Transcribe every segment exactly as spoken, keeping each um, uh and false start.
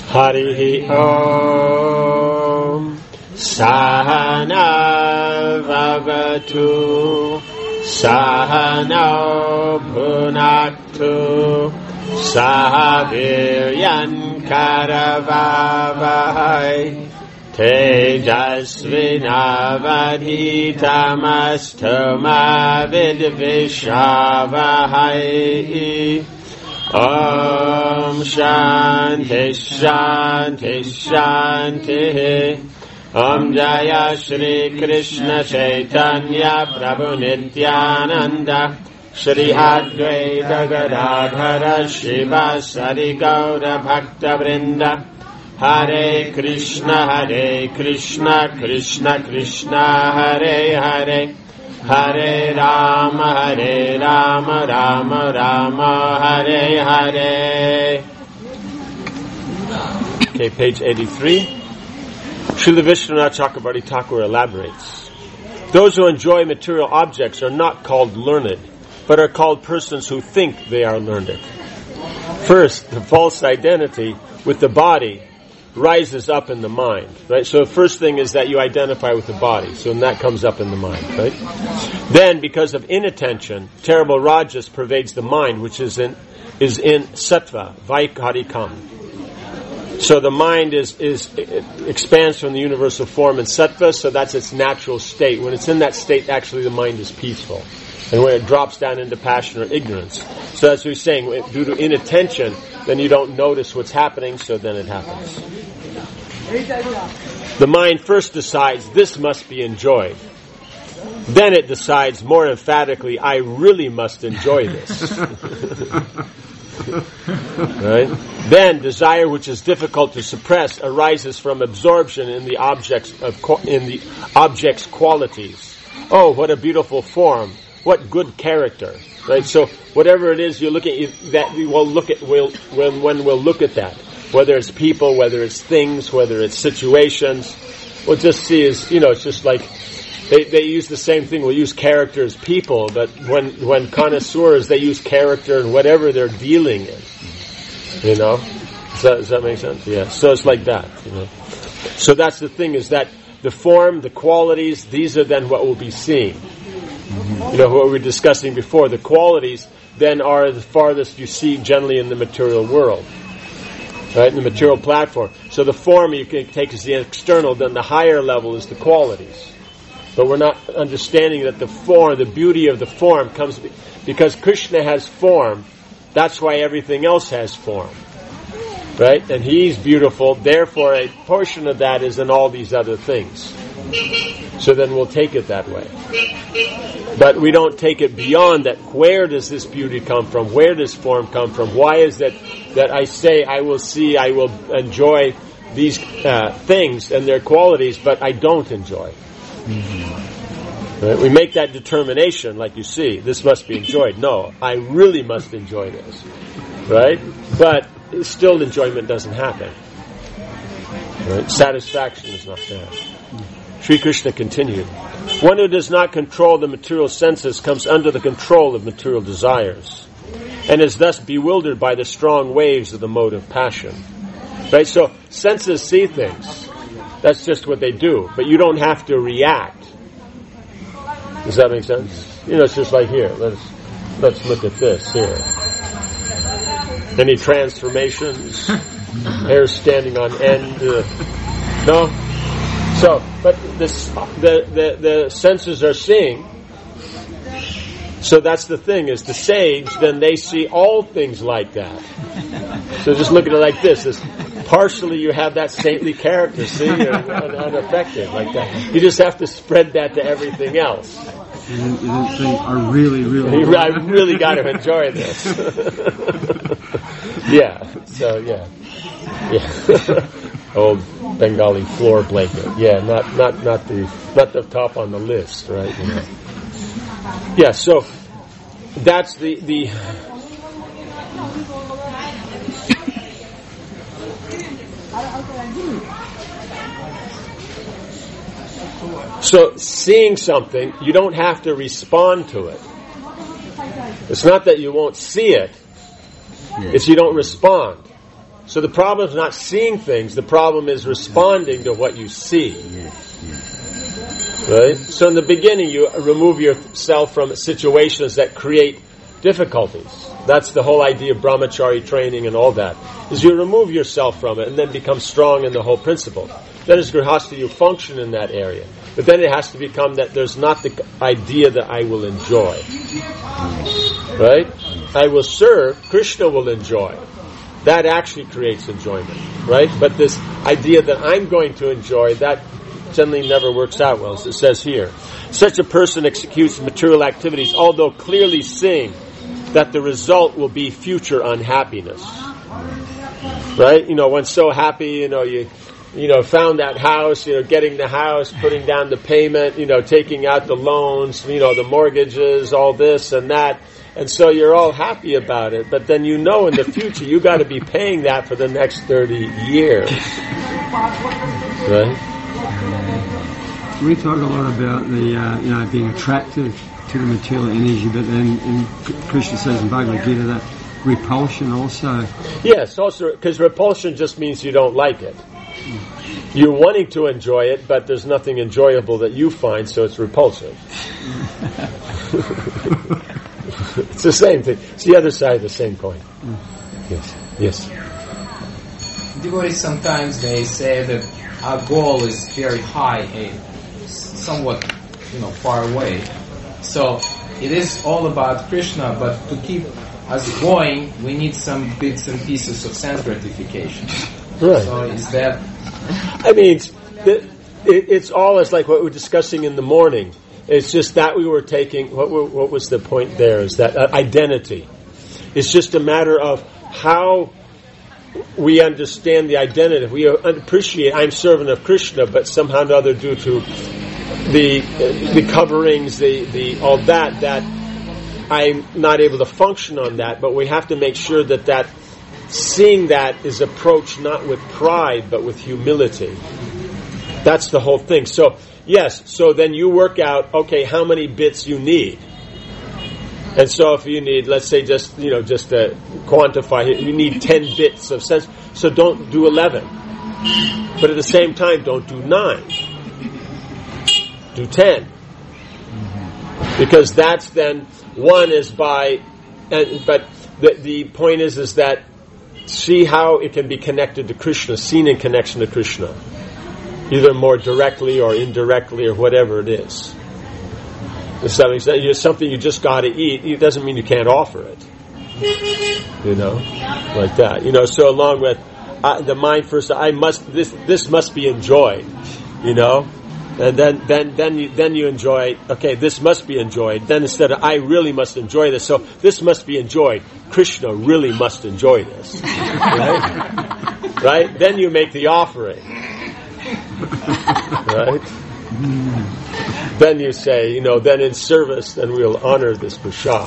Harihi Om Sahana Vavatu Sahana Bhunaktu Sahaviryan Karavavahai Tejasvinavadhitamastu Vidvishavahai. Om Shanti Shanti Shanti. Om Jaya Shri Krishna Chaitanya Prabhu Nityananda Shri Advaita Gadadhara Shivasari Gaura Bhakta Vrinda. Hare Krishna Hare Krishna Krishna Krishna Hare Hare Hare Rama Hare Rama Rama Rama Hare Hare. Okay, page eighty-three. Srila Vishwanath Chakravarti Thakur elaborates. Those who enjoy material objects are not called learned, but are called persons who think they are learned. First, the false identity with the body rises up in the mind, right? So the first thing is that you identify with the body, so that comes up in the mind, right? Then, because of inattention, terrible rajas pervades the mind, which is in is in sattva, vaikarikam. So the mind is is it expands from the universal form in sattva, so that's its natural state. When it's in that state, actually the mind is peaceful. And when it drops down into passion or ignorance. So that's what he's saying. Due to inattention, then you don't notice what's happening, so then it happens. The mind first decides, this must be enjoyed. Then it decides more emphatically, I really must enjoy this. Right? Then desire, which is difficult to suppress, arises from absorption in the objects of in the object's qualities. Oh, what a beautiful form! What good character! Right? So whatever it is you're looking at, that we will look at we'll, when when we'll look at that, whether it's people, whether it's things, whether it's situations, we'll just see is you know it's just like. They they use the same thing. We'll use character as people, but when when connoisseurs, they use character in whatever they're dealing in. You know? Does that, does that make sense? Yeah. So it's like that. You know? So that's the thing, is that the form, the qualities, these are then what we'll be seeing. You know, what we were discussing before. The qualities then are the farthest you see generally in the material world. Right? In the material platform. So the form you can take as the external, then the higher level is the qualities. But we're not understanding that the form, the beauty of the form comes because Krishna has form. That's why everything else has form. Right? And He's beautiful. Therefore, a portion of that is in all these other things. So then we'll take it that way. But we don't take it beyond that. Where does this beauty come from? Where does form come from? Why is that that I say I will see, I will enjoy these uh, things and their qualities, but I don't enjoy? Mm-hmm. Right? We make that determination, like you see, this must be enjoyed. No, I really must enjoy this. Right? But still enjoyment doesn't happen. Right? Satisfaction is not there. Sri Krishna continued, one who does not control the material senses comes under the control of material desires and is thus bewildered by the strong waves of the mode of passion. Right? So senses see things. That's just what they do. But you don't have to react. Does that make sense? You know, it's just like here. Let's let's look at this here. Any transformations? Hair standing on end? Uh, no? So, but this, the, the, the senses are seeing. So that's the thing, is the sage, then they see all things like that. So just look at it like this. This partially you have that saintly character, see, you're un- unaffected like that. You just have to spread that to everything else. You didn't, you didn't say, I really, really... I really got to enjoy this. Yeah, so yeah. Yeah. Old Bengali floor blanket. Yeah, not, not, not the, not the top on the list, right? You know. Yeah, so that's the, the so seeing something, you don't have to respond to it. It's not that you won't see it, it's you don't respond. So the problem is not seeing things, the problem is responding to what you see. Yes, yes. Right? So in the beginning you remove yourself from situations that create difficulties. That's the whole idea of brahmachari training and all that, is you remove yourself from it and then become strong in the whole principle. Then as grihastha you function in that area. But then it has to become that there's not the idea that I will enjoy. Right? I will serve, Krishna will enjoy. That actually creates enjoyment. Right? But this idea that I'm going to enjoy, that generally never works out well, as it says here. Such a person executes material activities, although clearly seeing that the result will be future unhappiness. Right? You know, one's so happy, you know, you you know, found that house, you know, getting the house, putting down the payment, you know, taking out the loans, you know, the mortgages, all this and that. And so you're all happy about it. But then you know in the future you got to be paying that for the next thirty years. Right? We talk a lot about the, uh, you know, being attractive to the material energy, but then in Krishna says in Bhagavad Gita that repulsion also. Yes, also, because repulsion just means you don't like it. You're wanting to enjoy it, but there's nothing enjoyable that you find, so it's repulsive. It's the same thing. It's the other side of the same coin. Yes. Yes. Devotees sometimes they say that our goal is very high and somewhat, you know, far away. So it is all about Krishna, but to keep us going, we need some bits and pieces of sense gratification. Right. So is that? I mean, it's, it, it's all as like what we were discussing in the morning. It's just that we were taking. What, what was the point there? Is that uh, identity? It's just a matter of how we understand the identity. We appreciate I'm servant of Krishna, but somehow or another, due to the the coverings, the the all that, that I'm not able to function on that. But we have to make sure that that seeing that is approached not with pride but with humility. That's the whole thing. So yes, so then you work out, okay, how many bits you need. And so if you need, let's say just, you know, just to quantify it, you need ten bits of sense. So don't do eleven. But at the same time, don't do nine. Do ten. Because that's then, one is by, and, but the, the point is, is that see how it can be connected to Krishna, seen in connection to Krishna. Either more directly or indirectly or whatever it is. If it's something you just got to eat, it doesn't mean you can't offer it. You know, like that. You know, so along with uh, the mind first, I must this this must be enjoyed. You know, and then then then you then you enjoy. Okay, this must be enjoyed. Then instead of I really must enjoy this, so this must be enjoyed. Krishna really must enjoy this, right? Right? Then you make the offering, right? Then you say, you know, then in service, then we'll honor this prasad.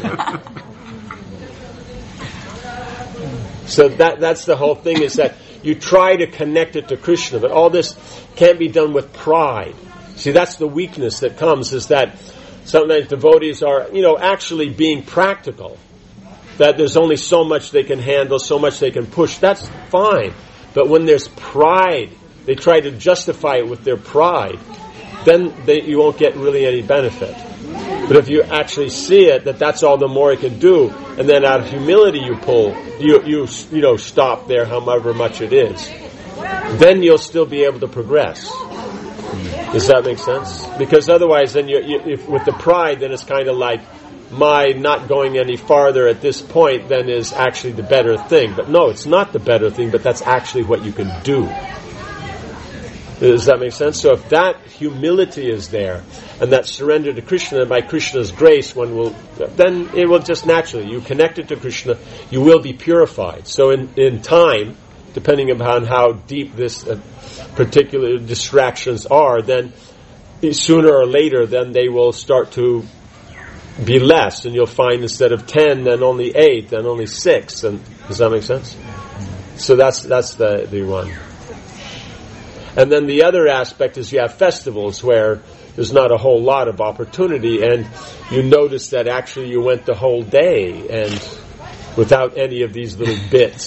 So that that's the whole thing, is that you try to connect it to Krishna, but all this can't be done with pride. See, that's the weakness that comes, is that sometimes devotees are, you know, actually being practical. That there's only so much they can handle, so much they can push. That's fine. But when there's pride, they try to justify it with their pride, then they, you won't get really any benefit. But if you actually see it, that that's all the more it can do, and then out of humility you pull, you you you know stop there, however much it is, then you'll still be able to progress. Does that make sense? Because otherwise, then you, you if, with the pride, then it's kind of like my not going any farther at this point then is actually the better thing. But no, it's not the better thing, but that's actually what you can do. Does that make sense? So if that humility is there, and that surrender to Krishna, and by Krishna's grace, one will, then it will just naturally, you connect it to Krishna, you will be purified. So in, in time, depending upon how deep this uh, particular distractions are, then sooner or later, then they will start to be less, and you'll find instead of ten, then only eight, then only six. And does that make sense? So that's that's the the one. And then the other aspect is you have festivals where there's not a whole lot of opportunity, and you notice that actually you went the whole day and without any of these little bits.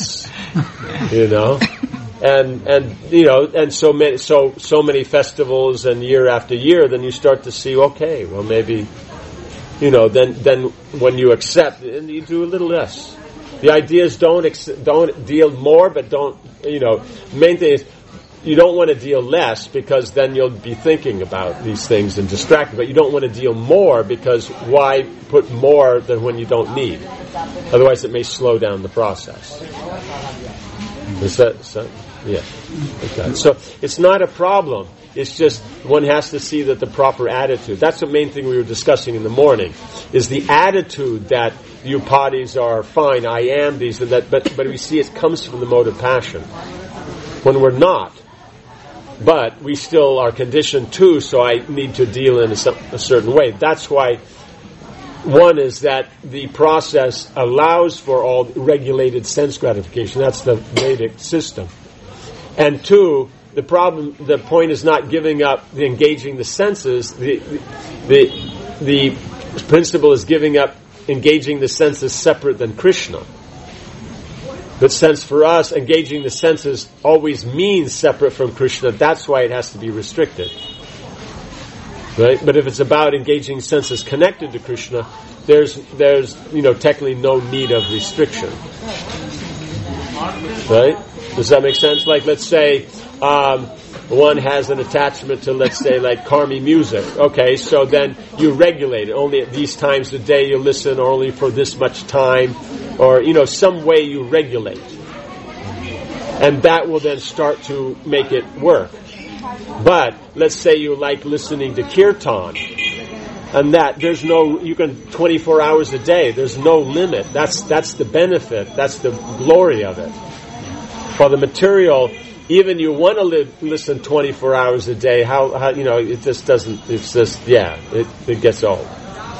You know? And, and, you know, and so many, so, so many festivals and year after year, then you start to see, okay, well maybe, you know, then, then when you accept, and you do a little less. The idea is don't, ex- don't deal more, but don't, you know, main thing is, you don't want to deal less because then you'll be thinking about these things and distracted, but you don't want to deal more because why put more than when you don't need? Otherwise it may slow down the process. Is that, is that yeah. Okay. So it's not a problem. It's just one has to see that the proper attitude. That's the main thing we were discussing in the morning, is the attitude that you parties are fine, I am these and that, but, but we see it comes from the mode of passion. When we're not, but we still are conditioned to, so I need to deal in a, a certain way. That's why one is that the process allows for all regulated sense gratification. That's the Vedic system. And two, the problem, the point is not giving up the engaging the senses. The, the, the principle is giving up engaging the senses separate than Krishna. But since for us, engaging the senses always means separate from Krishna, that's why it has to be restricted. Right? But if it's about engaging senses connected to Krishna, there's, there's, you know, technically no need of restriction. Right? Does that make sense? Like, let's say, um, one has an attachment to, let's say, like Karmi music. Okay, so then you regulate it. Only at these times a day you listen, or only for this much time, or, you know, some way you regulate. And that will then start to make it work. But, let's say you like listening to kirtan, and that, there's no, you can, twenty-four hours a day, there's no limit. That's, that's the benefit, that's the glory of it. For the material, even you want to live, listen twenty-four hours a day, how, how, you know, it just doesn't, it's just, yeah, it, it gets old.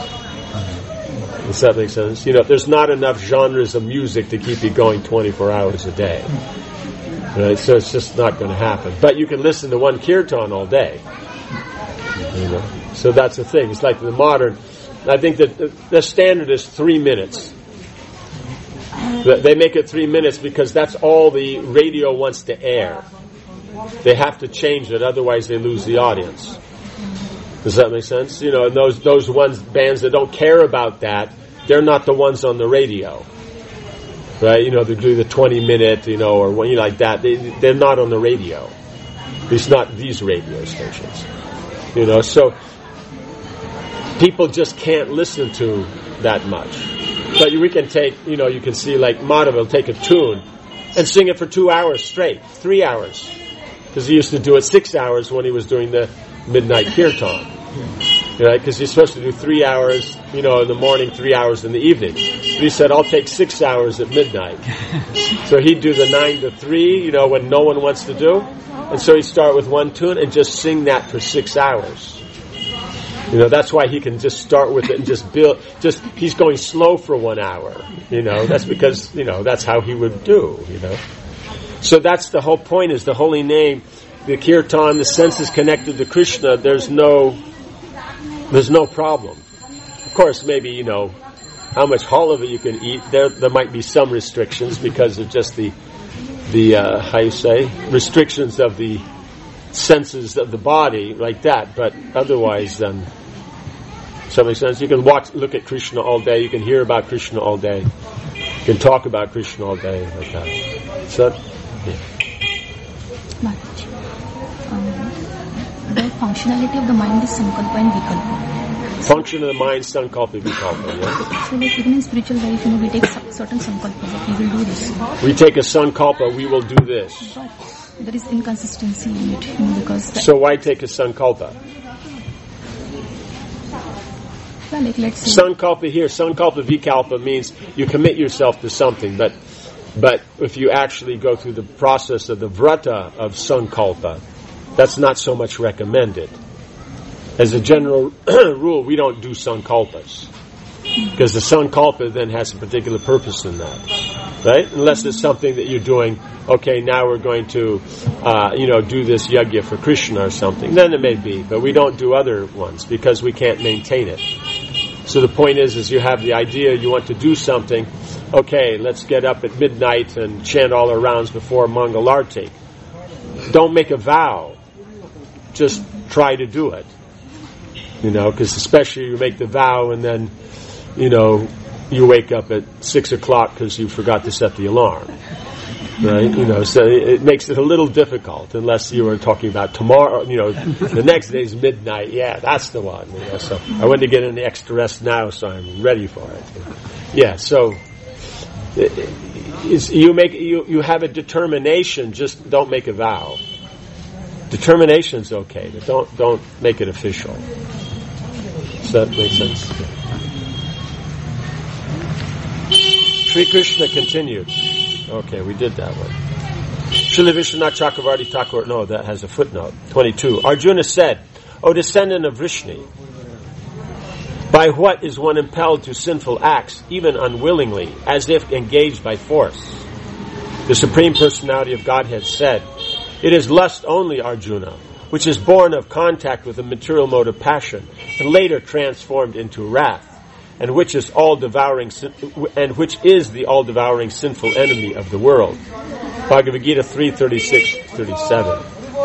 Does that make sense? You know, there's not enough genres of music to keep you going twenty-four hours a day. Right? So it's just not going to happen. But you can listen to one kirtan all day. You know? So that's the thing. It's like the modern, I think that the, the standard is three minutes. They make it three minutes because that's all the radio wants to air. They have to change it, otherwise they lose the audience. Does that make sense? You know, and those those ones bands that don't care about that, they're not the ones on the radio, right? You know, they do the twenty minute, you know, or when you like that. They they're not on the radio. It's not these radio stations, you know. So people just can't listen to that much. But we can take, you know, you can see like Madhava will take a tune and sing it for two hours straight, three hours, because he used to do it six hours when he was doing the midnight kirtan. Right? Because you're supposed to do three hours, you know, in the morning, three hours in the evening. But he said, I'll take six hours at midnight. So he'd do the nine to three, you know, when no one wants to do. And so he'd start with one tune and just sing that for six hours. You know, that's why he can just start with it and just build, just, he's going slow for one hour. You know, that's because, you know, that's how he would do, you know. So that's the whole point, is the holy name, the kirtan, the senses connected to Krishna, there's no, there's no problem. Of course, maybe, you know, how much halava you can eat, there there might be some restrictions because of just the, the uh, how you say, restrictions of the senses of the body, like that, but otherwise, then, does that make sense? You can watch, look at Krishna all day, you can hear about Krishna all day, you can talk about Krishna all day, like that. So, yeah. Um, the functionality of the mind is sankalpa and vikalpa. Function of the mind, sankalpa, vikalpa, yeah. So like even in spiritual life, you know, we take certain sankalpas, like we will do this. We take a sankalpa, we will do this. But there is inconsistency in it, you know, because... So why take a sankalpa? Well, like let's say... Sankalpa here, sankalpa vikalpa means you commit yourself to something, but but if you actually go through the process of the vrata of sankalpa, that's not so much recommended. As a general rule, we don't do sankalpas, because the sankalpa then has a particular purpose in that, right? Unless it's something that you're doing, okay, now we're going to, uh, you know, do this yajna for Krishna or something, then it may be, but we don't do other ones because we can't maintain it. So the point is, is you have the idea, you want to do something, okay, let's get up at midnight and chant all our rounds before Mangalarti. Don't make a vow. Just try to do it. You know, because especially you make the vow and then, you know, you wake up at six o'clock because you forgot to set the alarm. Right? You know, so it makes it a little difficult unless you were talking about tomorrow, you know, the next day's midnight. Yeah, that's the one. You know, so I want to get any extra rest now, so I'm ready for it. Yeah, so it's, you make you you have a determination. Just don't make a vow. Determination's okay, but don't don't make it official. Does that make sense? Sri Krishna continued. Okay, we did that one. Srila Vishwanath Chakravarti Thakur, no, that has a footnote. twenty-two. Arjuna said, O descendant of Vrishni, by what is one impelled to sinful acts, even unwillingly, as if engaged by force? The Supreme Personality of Godhead said, it is lust only, Arjuna, which is born of contact with a material mode of passion, and later transformed into wrath, and which is all-devouring, and which is the all-devouring sinful enemy of the world. Bhagavad Gita three thirty-six thirty-seven.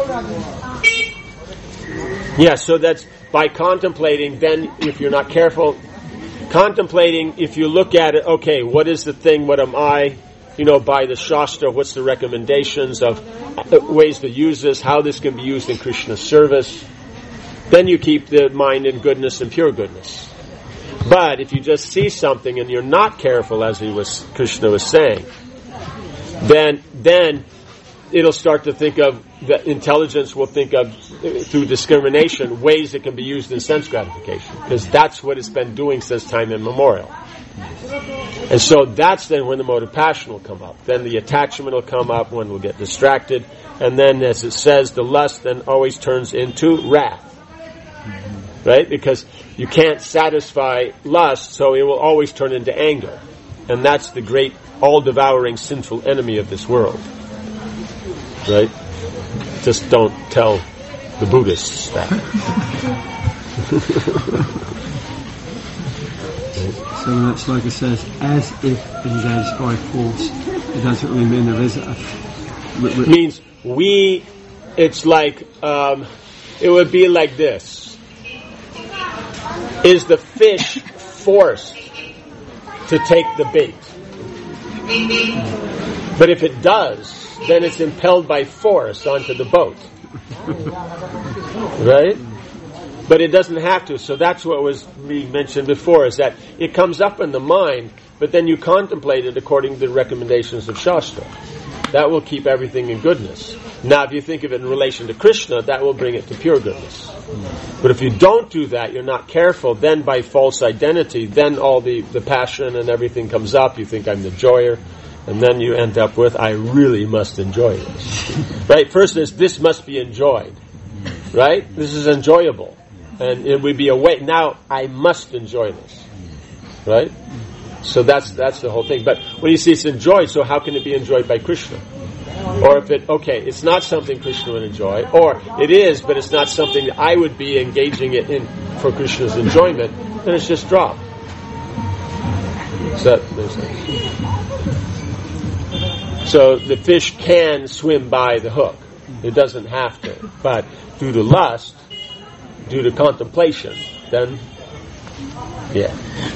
Yeah, so that's by contemplating. Then, if you're not careful, contemplating. If you look at it, okay, what is the thing? What am I? You know, by the Shastra, what's the recommendations of ways to use this? How this can be used in Krishna's service? Then you keep the mind in goodness and pure goodness. But if you just see something and you're not careful, as he was, Krishna was saying, then then it'll start to think of, the intelligence will think of, through discrimination, ways it can be used in sense gratification. Because that's what it's been doing since time immemorial. And so that's then when the mode of passion will come up. Then the attachment will come up, one will get distracted, and then, as it says, the lust then always turns into wrath. Right? Because you can't satisfy lust, so it will always turn into anger. And that's the great, all-devouring, sinful enemy of this world. Right? Just don't tell the Buddhists that. So when that sloka says, as if engaged by force, it doesn't really mean there is a... It means we, it's like, um, it would be like this. Is the fish forced to take the bait? But if it does, then it's impelled by force onto the boat. Right? But it doesn't have to. So that's what was being mentioned before, is that it comes up in the mind, but then you contemplate it according to the recommendations of Shastra. That will keep everything in goodness. Now, if you think of it in relation to Krishna, that will bring it to pure goodness. But if you don't do that, you're not careful, then by false identity, then all the, the passion and everything comes up. You think I'm the joyer. And then you end up with, I really must enjoy this. Right? First is, this must be enjoyed. Right? This is enjoyable. And it would be a way, now I must enjoy this. Right? So that's that's the whole thing. But when you see it's enjoyed, so how can it be enjoyed by Krishna? Or if it, okay, it's not something Krishna would enjoy, or it is, but it's not something that I would be engaging it in for Krishna's enjoyment, then it's just dropped. So that makes sense. So the fish can swim by the hook. It doesn't have to. But due to lust, due to contemplation, then, yeah.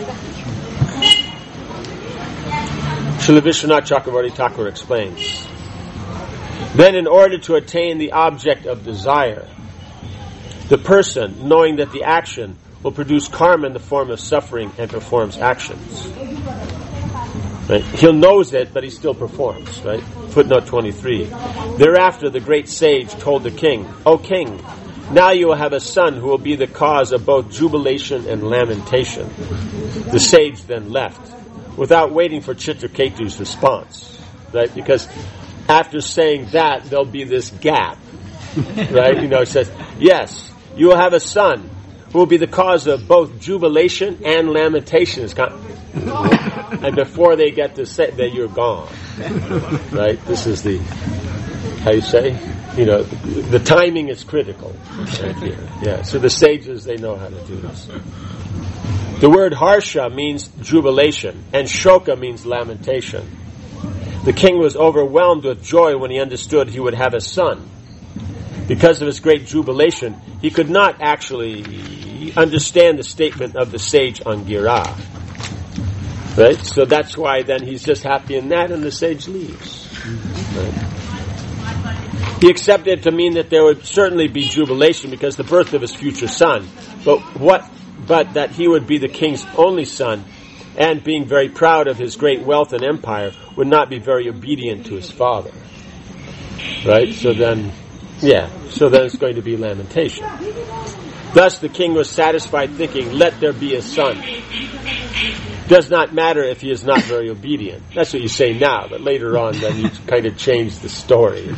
Srila Vishwanath Chakravarti Thakur explains, then in order to attain the object of desire, the person, knowing that the action will produce karma in the form of suffering, and performs actions. Right? He knows it, but he still performs. Right? Footnote twenty-three. Thereafter the great sage told the king, O king, now you will have a son who will be the cause of both jubilation and lamentation. The sage then left, without waiting for Chitraketu's response. Right? Because after saying that, there'll be this gap. Right? You know, it says, yes, you will have a son who will be the cause of both jubilation and lamentation. And before they get to say that, you're gone. Right? This is the, how you say? You know, the, the timing is critical. Right here. Yeah. So the sages, they know how to do this. The word harsha means jubilation, and shoka means lamentation. The king was overwhelmed with joy when he understood he would have a son. Because of his great jubilation, he could not actually understand the statement of the sage Angira. Right? So that's why then he's just happy in that, and the sage leaves. Right? He accepted it to mean that there would certainly be jubilation because the birth of his future son, but what, but that he would be the king's only son, and being very proud of his great wealth and empire, would not be very obedient to his father. Right? So then, yeah, so then it's going to be lamentation. Thus the king was satisfied thinking, let there be a son. Does not matter if he is not very obedient. That's what you say now, but later on then you kind of change the story.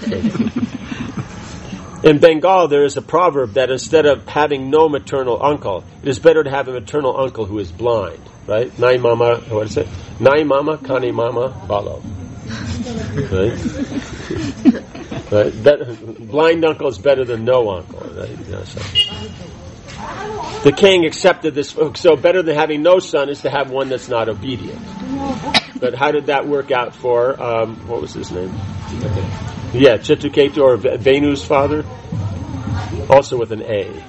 In Bengal there is a proverb that instead of having no maternal uncle, it is better to have a maternal uncle who is blind. Right? Nai mama, what is it? Nai mama, kani mama, balo. Right? Right? That, blind uncle is better than no uncle. Right? Yeah, so. The king accepted this. So better than having no son is to have one that's not obedient. But how did that work out for, um, what was his name? Yeah, Chitraketu, or Venu's father? Also with an A.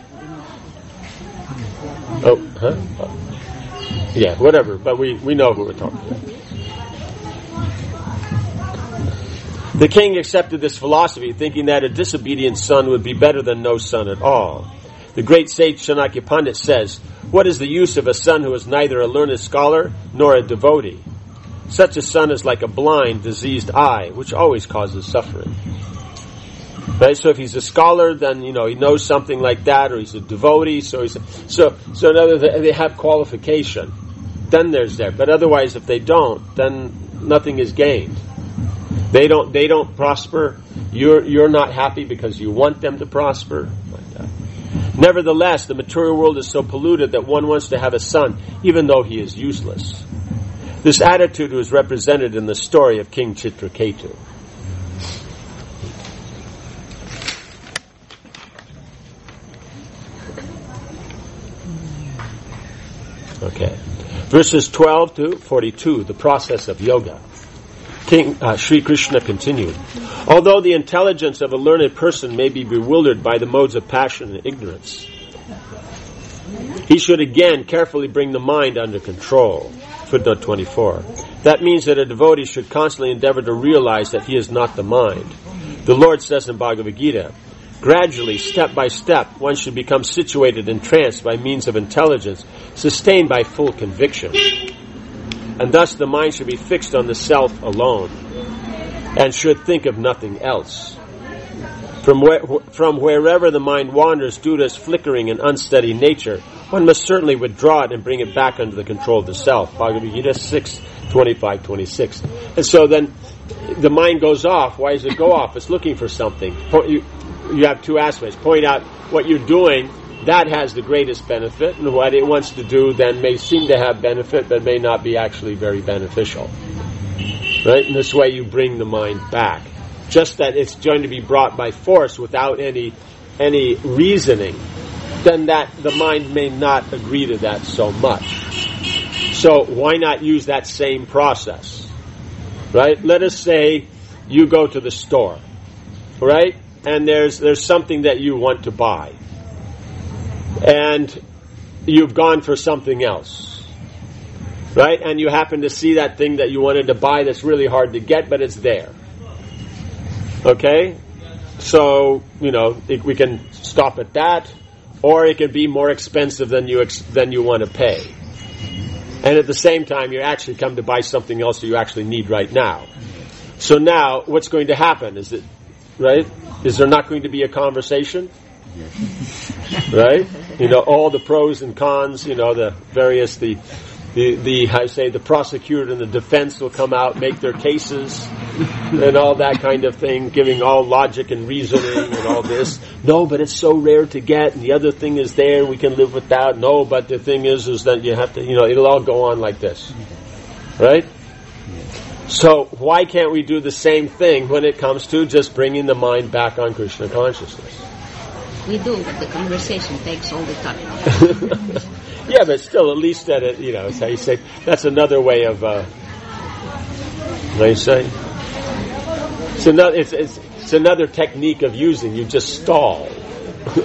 Oh, huh? Oh. Yeah, whatever, but we, we know who we're talking about. The king accepted this philosophy, thinking that a disobedient son would be better than no son at all. The great sage Chanakya Pandit says, what is the use of a son who is neither a learned scholar nor a devotee? Such a son is like a blind, diseased eye, which always causes suffering. Right? So if he's a scholar, then, you know, he knows something like that, or he's a devotee, so he's a, so, so in other words, they have qualification. Then there's there. But otherwise, if they don't, then nothing is gained. They don't, they don't prosper. You're, you're not happy because you want them to prosper. Like that. Nevertheless, the material world is so polluted that one wants to have a son, even though he is useless. This attitude was represented in the story of King Chitraketu. Okay. Verses twelve to forty-two, the process of yoga. King uh, Sri Krishna continued, although the intelligence of a learned person may be bewildered by the modes of passion and ignorance, he should again carefully bring the mind under control. Footnote twenty-four. That means that a devotee should constantly endeavor to realize that he is not the mind. The Lord says in Bhagavad Gita, gradually, step by step, one should become situated in trance by means of intelligence, sustained by full conviction. And thus the mind should be fixed on the self alone, and should think of nothing else. From, where, from wherever the mind wanders due to its flickering and unsteady nature, one must certainly withdraw it and bring it back under the control of the self. Bhagavad Gita six, twenty-five, twenty-six. And so then the mind goes off. Why does it go off? It's looking for something. You, you have two aspects. Point out what you're doing, that has the greatest benefit, and what it wants to do then may seem to have benefit, but may not be actually very beneficial. Right? In this way you bring the mind back. Just that it's going to be brought by force without any any reasoning, then that the mind may not agree to that so much. So why not use that same process? Right? Let us say you go to the store, right? And there's there's something that you want to buy. And you've gone for something else. Right? And you happen to see that thing that you wanted to buy that's really hard to get, but it's there. Okay? So, you know, it, we can stop at that, or it could be more expensive than you ex- than you want to pay. And at the same time, you actually come to buy something else that you actually need right now. So now, what's going to happen? Is it, right? Is there not going to be a conversation? Right? You know, all the pros and cons, you know, the various, the, the, the, I say, the prosecutor and the defense will come out, make their cases, and all that kind of thing, giving all logic and reasoning and all this. No, but it's so rare to get, and the other thing is there, we can live without. No, but the thing is, is that you have to, you know, it'll all go on like this. Right? So, why can't we do the same thing when it comes to just bringing the mind back on Krishna consciousness? We do, but the conversation takes all the time. Yeah, but still, at least that it, you know, it's how you say. That's another way of. Uh, what do you say? It's another. It's, it's it's another technique of using. You just stall. You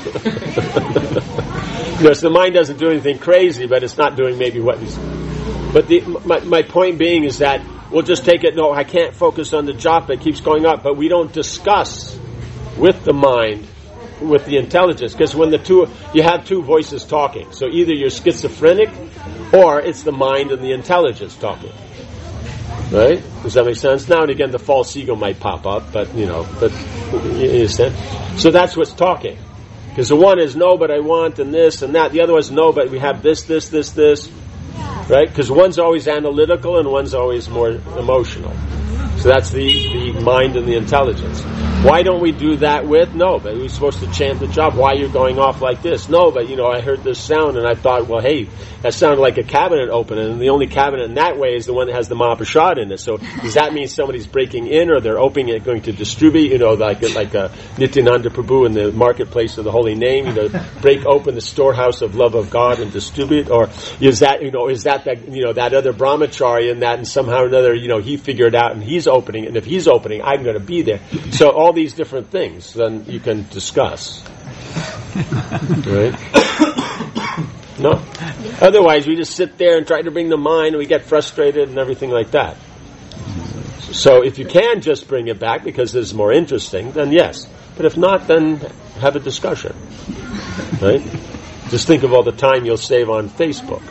know, so the mind doesn't do anything crazy, but it's not doing maybe what. He's, but the my my point being is that we'll just take it. No, I can't focus on the japa. It keeps going up, but we don't discuss with the mind, with the intelligence, because when the two, you have two voices talking. So either you're schizophrenic, or it's the mind and the intelligence talking. Right? Does that make sense? Now and again, the false ego might pop up, but you know, but you understand. So that's what's talking. Because the one is no, but I want, and this and that. The other one is no, but we have this, this, this, this. Right? Because one's always analytical and one's always more emotional. So that's the, the mind and the intelligence. Why don't we do that with? No, but we're supposed to chant the job. Why are you going off like this? No, but you know, I heard this sound and I thought, well, hey, that sounded like a cabinet opening, and the only cabinet in that way is the one that has the Mahaprasad in it. So does that mean somebody's breaking in, or they're opening it, going to distribute, you know, like like a Nityananda Prabhu in the marketplace of the holy name, you know, break open the storehouse of love of God and distribute? Or is that, you know, is that that, you know, that other brahmachari in that, and somehow or another, you know, he figured out and he's opening it, and if he's opening, I'm going to be there. So all these different things then you can discuss. Right? No? Otherwise, we just sit there and try to bring the mind, and we get frustrated and everything like that. So if you can just bring it back because it's more interesting, then yes. But if not, then have a discussion. Right? Just think of all the time you'll save on Facebook.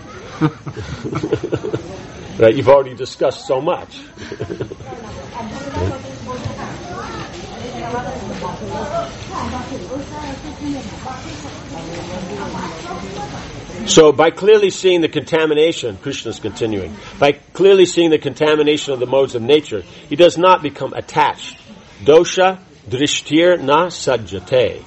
Right? You've already discussed so much. So by clearly seeing the contamination, Krishna's continuing, by clearly seeing the contamination of the modes of nature, he does not become attached. Dosha drishtir na sajjate.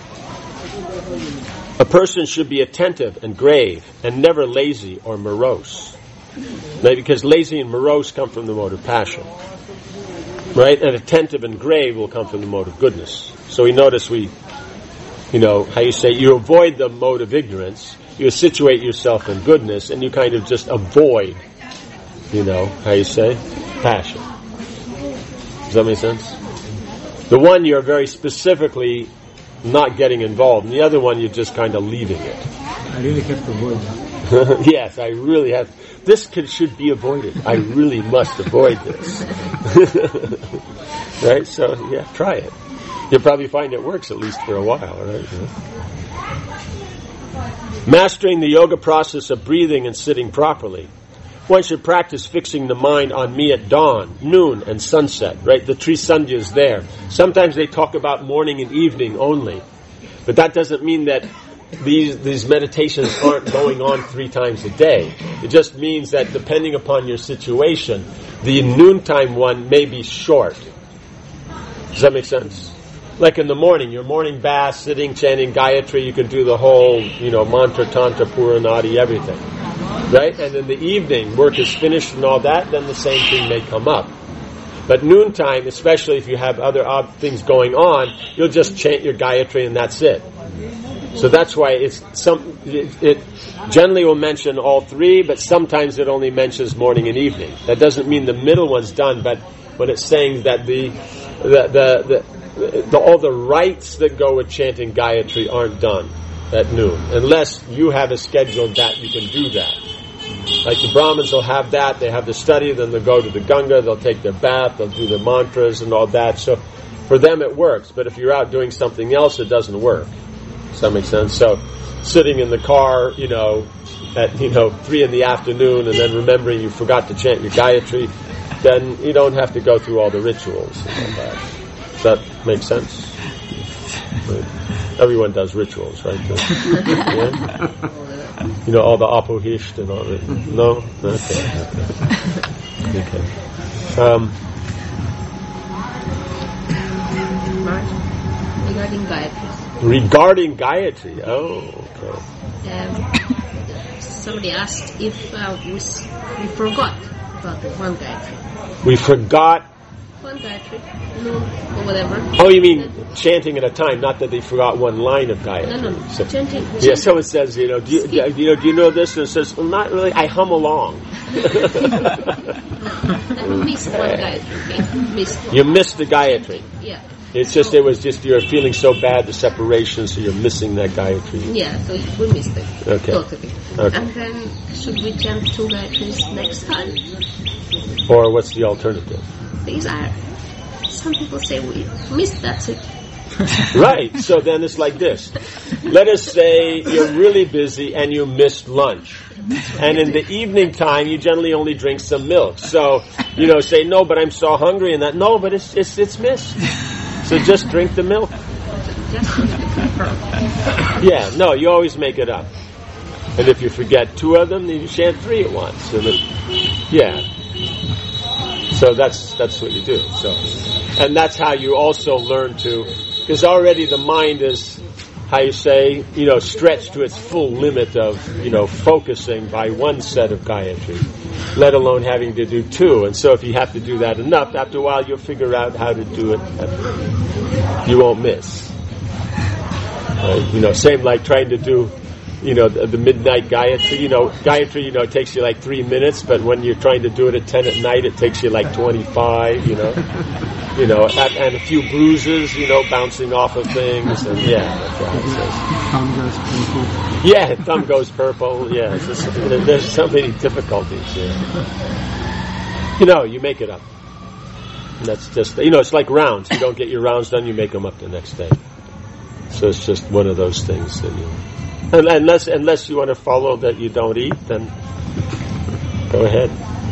A person should be attentive and grave, and never lazy or morose. Right? Because lazy and morose come from the mode of passion. Right? And attentive and grave will come from the mode of goodness. So we notice we, you know, how you say, you avoid the mode of ignorance, you situate yourself in goodness, and you kind of just avoid, you know, how you say, passion. Does that make sense? The one you're very specifically not getting involved, and the other one you're just kind of leaving it. I really have to avoid that. Yes, I really have. This could, should be avoided. I really must avoid this. Right? So, yeah, try it. You'll probably find it works at least for a while, right? Yeah. Mastering the yoga process of breathing and sitting properly. One should practice fixing the mind on me at dawn, noon, and sunset, right? The three sandhyas there. Sometimes they talk about morning and evening only. But that doesn't mean that these these meditations aren't going on three times a day. It just means that depending upon your situation, the noontime one may be short. Does that make sense? Like in the morning, your morning bath, sitting, chanting Gayatri, you can do the whole, you know, mantra, tantra, puranadi, everything. Right? And in the evening, work is finished and all that, then the same thing may come up. But noontime, especially if you have other odd things going on, you'll just chant your Gayatri and that's it. So that's why it's some. It, it generally will mention all three, but sometimes it only mentions morning and evening. That doesn't mean the middle one's done, but when it's saying that the the the, the, the all the rites that go with chanting Gayatri aren't done at noon, unless you have a schedule that you can do that. Like the Brahmins will have that, they have the study, then they'll go to the Ganga, they'll take their bath, they'll do their mantras and all that. So for them it works, but if you're out doing something else, it doesn't work. Does that make sense? So sitting in the car, you know, at, you know, three in the afternoon and then remembering you forgot to chant your Gayatri, then you don't have to go through all the rituals and all that. Does that make sense? Right. Everyone does rituals, right? Yeah? You know, all the apohisht and all that. No? Okay. Okay. Um, Regarding Gayatri. Regarding Gayatri. Oh, okay. Um, somebody asked if uh, we, we forgot about one Gayatri. We forgot One Gayatri, no, or whatever. Oh, you mean chanting at a time, not that they forgot one line of Gayatri. No, no, So, chanting. yeah, chanting. someone says, you know, do you, do you know, do you know this? And it says, well, not really. I hum along. That we missed one Gayatri. Okay? Missed. You missed the Gayatri. Yeah. It's just, it was just, you're feeling so bad, the separation, so you're missing that Gayatri. Yeah, so we missed it. Okay. Totally. Okay. And then, should we chant two Gayatris next time? Or what's the alternative? These are, some people say we missed, that's it. Right, so then it's like this. Let us say you're really busy and you missed lunch. And in the evening time, you generally only drink some milk. So, you know, say, no, but I'm so hungry, and that, no, but it's it's it's missed. So just drink the milk. Yeah, no, you always make it up. And if you forget two of them, then you chant three at once. And then, yeah. So that's that's what you do. So, and that's how you also learn to, because already the mind is, how you say, you know, stretched to its full limit of, you know, focusing by one set of Gayatri, let alone having to do two. And so if you have to do that enough, after a while you'll figure out how to do it. You won't miss. Right? You know, same like trying to do, you know, the, the midnight Gayatri. You know, Gayatri, you know, it takes you like three minutes, but when you're trying to do it at ten at night, it takes you like twenty-five, you know. You know, and, and a few bruises, you know, bouncing off of things, and yeah, that's right. Thumb goes purple. Yeah, thumb goes purple. Yeah, it's just, there's so many difficulties. Yeah. You know, you make it up. And that's just, you know, it's like rounds. You don't get your rounds done, you make them up the next day. So it's just one of those things that you. And unless unless you want to follow that you don't eat, then go ahead.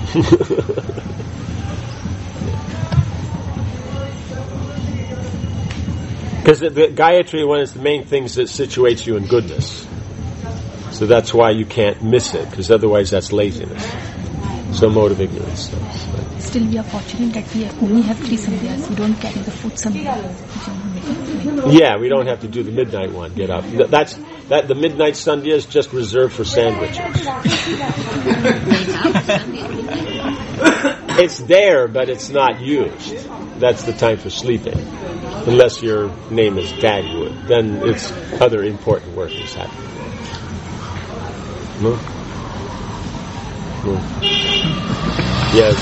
Because the, the Gayatri, one is the main things that situates you in goodness. So that's why you can't miss it, because otherwise that's laziness. So mode of ignorance. So, so. Still, we are fortunate that we only have three sandhyas. We don't carry the fourth sandhya. Yeah, we don't have to do the midnight one. Get up. That's that. The midnight sandhya is just reserved for sandwiches. It's there, but it's not used. That's the time for sleeping. Unless your name is Dagwood, then it's other important work is happening. No? No? Yes.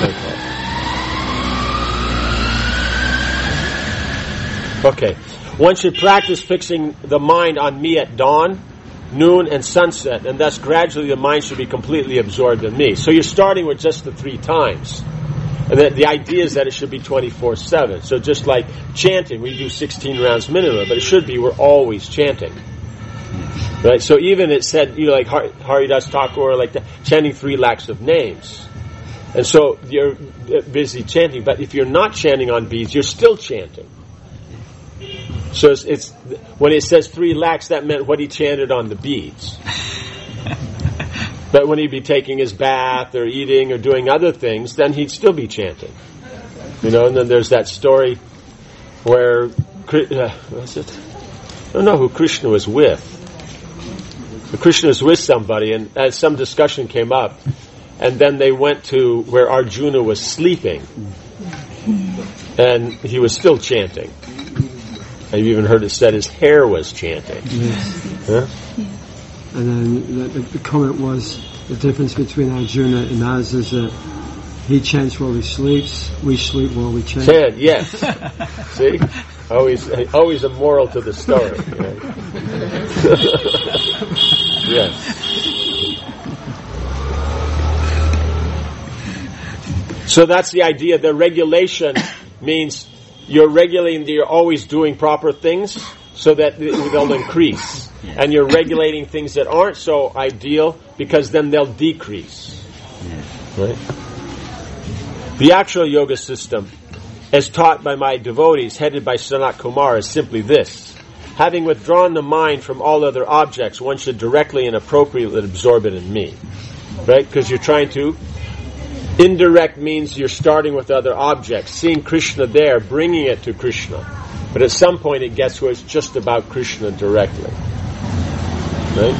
Okay. Okay. One should practice fixing the mind on me at dawn, noon, and sunset, and thus gradually the mind should be completely absorbed in me. So you're starting with just the three times. And the, the idea is that it should be twenty-four seven. So just like chanting, we do sixteen rounds minimum, but it should be we're always chanting. Right? So even it said, you know, like Har, Haridas Thakur, like the, chanting three lakhs of names. And so you're busy chanting, but if you're not chanting on beads, you're still chanting. So it's, it's when it says three lakhs, that meant what he chanted on the beads. But when he'd be taking his bath or eating or doing other things, then he'd still be chanting. You know, and then there's that story where, uh, what's it? I don't know who Krishna was with. Krishna was with somebody, and uh, some discussion came up, and then they went to where Arjuna was sleeping, and he was still chanting. I've even heard it said his hair was chanting. Yes. Huh? And then the, the, the comment was the difference between Arjuna and us is that he chants while he sleeps, we sleep while we chant. Chant, yes. See? Always always a moral to the story. Right? Yes. So that's the idea. The regulation means you're regulating, you're always doing proper things so that they'll increase. And you're regulating things that aren't so ideal because then they'll decrease. Right? The actual yoga system, as taught by my devotees, headed by Sanat Kumar, is simply this. Having withdrawn the mind from all other objects, one should directly and appropriately absorb it in me. Right? Because you're trying to. Indirect means you're starting with other objects, seeing Krishna there, bringing it to Krishna. But at some point it gets where it's just about Krishna directly. Right?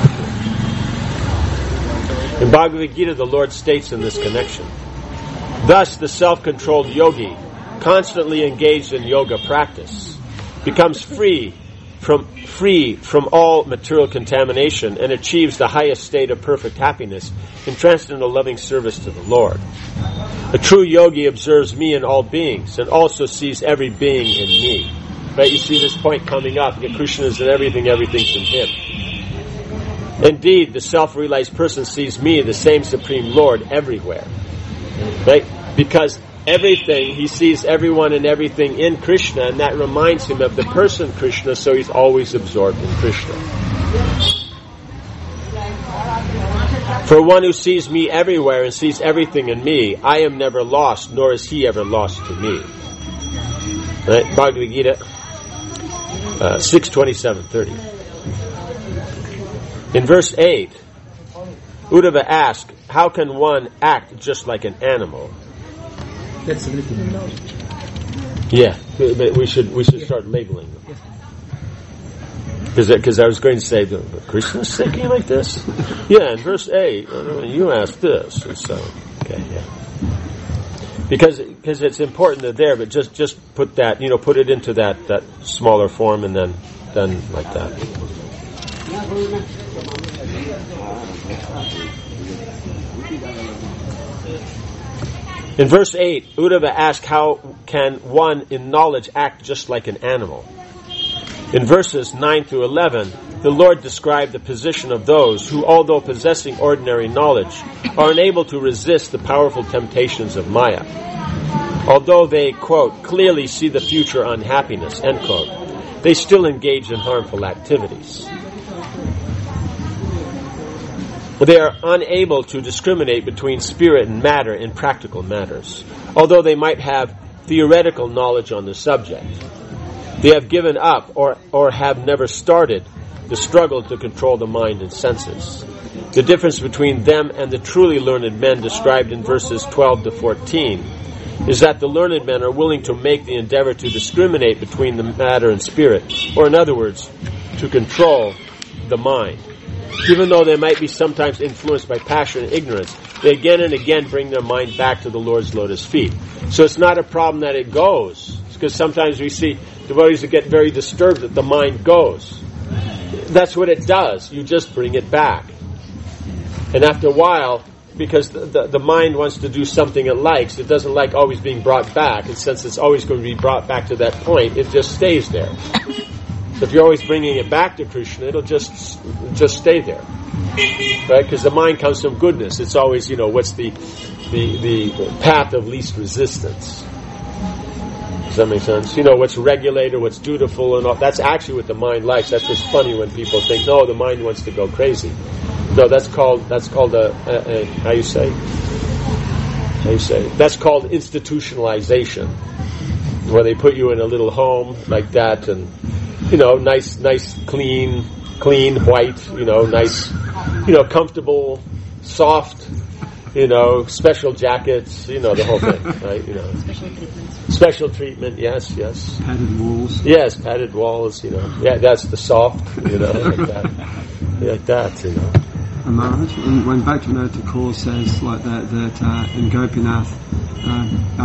In Bhagavad Gita, the Lord states in this connection, thus the self-controlled yogi, constantly engaged in yoga practice, becomes free from free from all material contamination, and achieves the highest state of perfect happiness in transcendental loving service to the Lord. A true yogi observes me in all beings and also sees every being in me. Right? You see this point coming up. Krishna is in everything, everything's in him. Indeed, the self-realized person sees me, the same Supreme Lord, everywhere. Right? Because everything, he sees everyone and everything in Krishna, and that reminds him of the person Krishna, so he's always absorbed in Krishna. For one who sees me everywhere and sees everything in me, I am never lost, nor is he ever lost to me. Right? Bhagavad Gita uh, six twenty-seven thirty. In verse eight, Uddhava asks, how can one act just like an animal? That's a little no. Yeah, but we should we should start labeling them. Because I was going to say, Krishna's thinking like this? Yeah, in verse eight, you asked this. And so, okay, yeah. Because because it's important that there, but just, just put that, you know, put it into that, that smaller form and then, then like that. In verse eight, Uddhava asks, how can one in knowledge act just like an animal? In verses nine through eleven, the Lord described the position of those who, although possessing ordinary knowledge, are unable to resist the powerful temptations of Maya. Although they, quote, clearly see the future unhappiness, end quote, they still engage in harmful activities. They are unable to discriminate between spirit and matter in practical matters, although they might have theoretical knowledge on the subject. They have given up or, or have never started the struggle to control the mind and senses. The difference between them and the truly learned men described in verses twelve to fourteen is that the learned men are willing to make the endeavor to discriminate between the matter and spirit, or in other words, to control the mind. Even though they might be sometimes influenced by passion and ignorance, they again and again bring their mind back to the Lord's lotus feet. So it's not a problem that it goes, because sometimes we see devotees that get very disturbed that the mind goes. That's what it does. You just bring it back. And after a while, because the, the, the mind wants to do something it likes, it doesn't like always being brought back, and since it's always going to be brought back to that point, it just stays there. If you're always bringing it back to Krishna, it'll just just stay there, right? Because the mind comes from goodness. It's always, you know, what's the the the path of least resistance. Does that make sense? You know, what's regulated, what's dutiful, and all. That's actually what the mind likes. That's what's funny when people think, no, the mind wants to go crazy. No, that's called that's called a, a, a how you say how you say that's called institutionalization, where they put you in a little home like that and. You know, nice, nice, clean, clean, white, you know, nice, you know, comfortable, soft, you know, special jackets, you know, the whole thing, right? You know, special treatment. Special treatment, yes, yes. Padded walls. Yes, padded walls, you know. Yeah, that's the soft, you know, like that. Like that, you know. And Maharaj, when, when Bhaktivinoda Thakur says like that, that uh, in Gopinath, uh,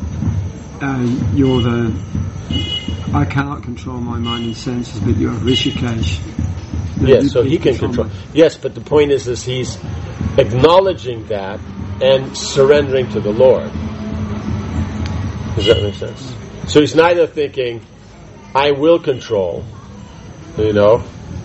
uh, uh, you're the... I cannot control my mind and senses, but you're Rishikesh. You yes, so he can control. control. Yes, but the point is, is he's acknowledging that and surrendering to the Lord. Does that make sense? So he's neither thinking, I will control, you know,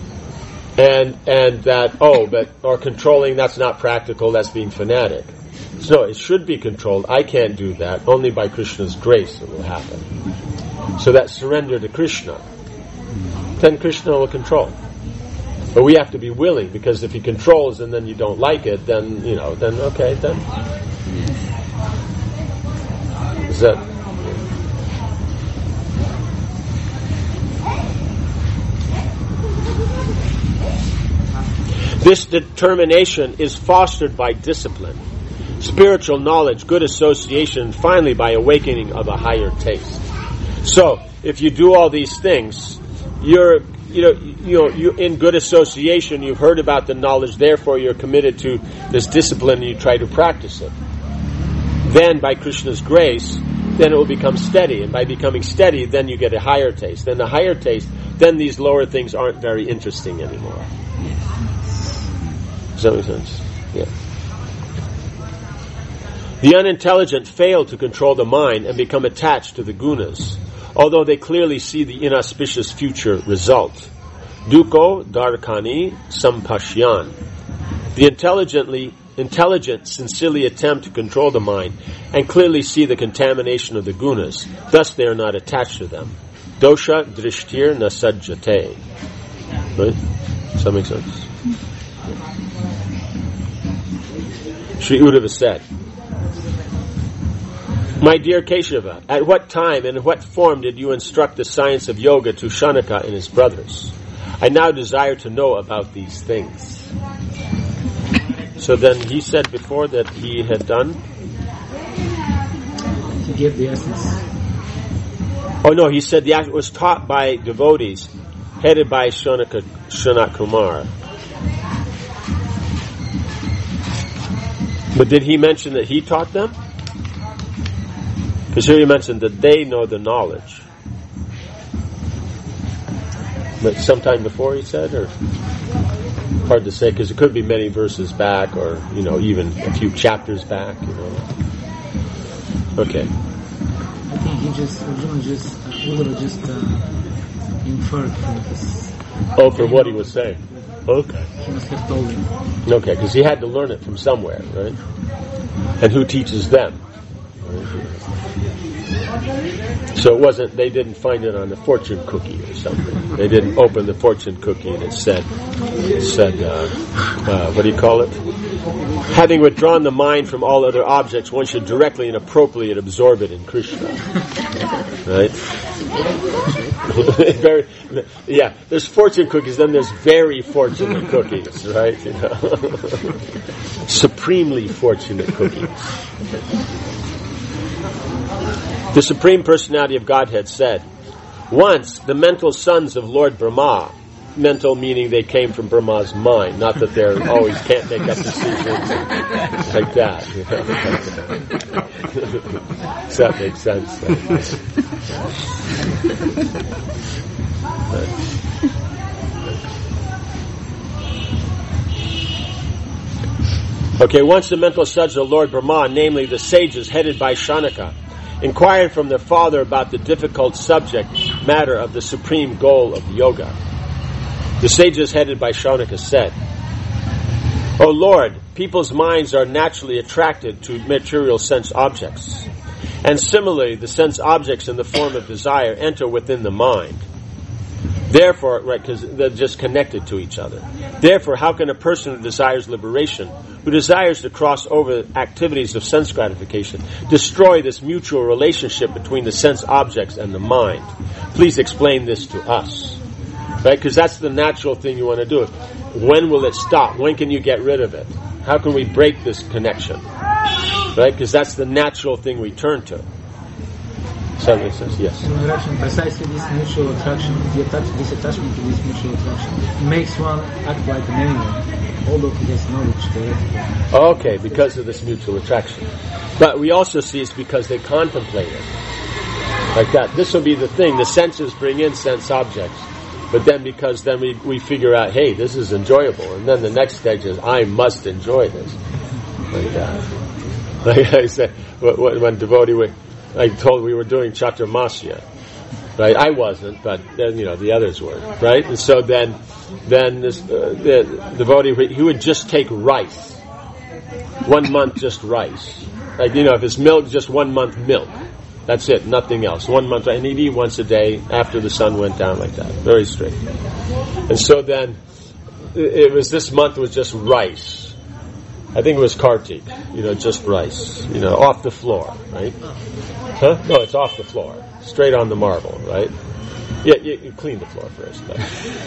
and and that, oh, but, or controlling, that's not practical, that's being fanatic. So it should be controlled. I can't do that. Only by Krishna's grace it will happen. So that surrender to Krishna, then Krishna will control. But we have to be willing, because if he controls and then you don't like it, then, you know, then okay, then. Is that... This determination is fostered by discipline, spiritual knowledge, good association, and finally by awakening of a higher taste. So, if you do all these things, you're, you know, you know, you in good association, you've heard about the knowledge, therefore you're committed to this discipline and you try to practice it. Then, by Krishna's grace, then it will become steady. And by becoming steady, then you get a higher taste. Then the higher taste, then these lower things aren't very interesting anymore. Does that make sense? Yeah. The unintelligent fail to control the mind and become attached to the gunas, although they clearly see the inauspicious future result. Duko darkani sampashyan. The intelligently intelligent sincerely attempt to control the mind and clearly see the contamination of the gunas. Thus they are not attached to them. Dosha drishtir nasajjate. Right? Does that make sense? Sri Uddhava said, My dear Keshava, at what time and in what form did you instruct the science of yoga to Shanaka and his brothers? I now desire to know about these things. So then he said before that he had done? He gave the essence. Oh no, he said the act was taught by devotees headed by Shanaka, Shanak Kumar. But did he mention that he taught them? Because here he mentioned that they know the knowledge. But sometime before he said, or hard to say, because it could be many verses back, or you know, even a few chapters back. You know. Okay. I think he just, Arjuna just, uh, Uddhava just uh, inferred from his. Oh, from what he was saying. Okay. He must have told him. Okay, because he had to learn it from somewhere, right? And who teaches them? So it wasn't, they didn't find it on the fortune cookie or something. They didn't open the fortune cookie and it said, said uh, uh, what do you call it? Having withdrawn the mind from all other objects, one should directly and appropriately absorb it in Krishna. Right? Very, yeah, there's fortune cookies, then there's very fortunate cookies, right? You know? Supremely fortunate cookies. The Supreme Personality of Godhead said, once the mental sons of Lord Brahma, mental meaning they came from Brahma's mind, not that they always can't make up decisions like that. You know? Does that make sense? Okay, once the mental sons of Lord Brahma, namely the sages headed by Shanaka, inquired from their father about the difficult subject matter of the supreme goal of yoga. The sages headed by Shanaka said, O Lord, people's minds are naturally attracted to material sense objects. And similarly, the sense objects in the form of desire enter within the mind. Therefore, right, because they're just connected to each other. Therefore, how can a person who desires liberation, who desires to cross over activities of sense gratification, destroy this mutual relationship between the sense objects and the mind? Please explain this to us. Right? Because that's the natural thing you want to do. When will it stop? When can you get rid of it? How can we break this connection? Right? Because that's the natural thing we turn to. So it says, yes. Precisely this mutual attraction, the attach, this attachment to this mutual attraction makes one act like an animal, although he has knowledge theoretically. Okay, because of this mutual attraction. But we also see it's because they contemplate it. Like that. This will be the thing. The senses bring in sense objects. But then because then we, we figure out, hey, this is enjoyable. And then the next stage is, I must enjoy this. Like that. Like I said, when devotee would, I told we were doing Chaturmasya, right? I wasn't, but then, you know, the others were, right? And so then, then this uh, the devotee, he would just take rice, one month just rice, like you know, if it's milk, just one month milk. That's it, nothing else. One month, and he'd eat once a day after the sun went down, like that, very strict. And so then, it was this month was just rice. I think it was Kartik, you know, just rice, you know, off the floor, right? Huh? No, it's off the floor, straight on the marble, right? Yeah, you, you clean the floor first, but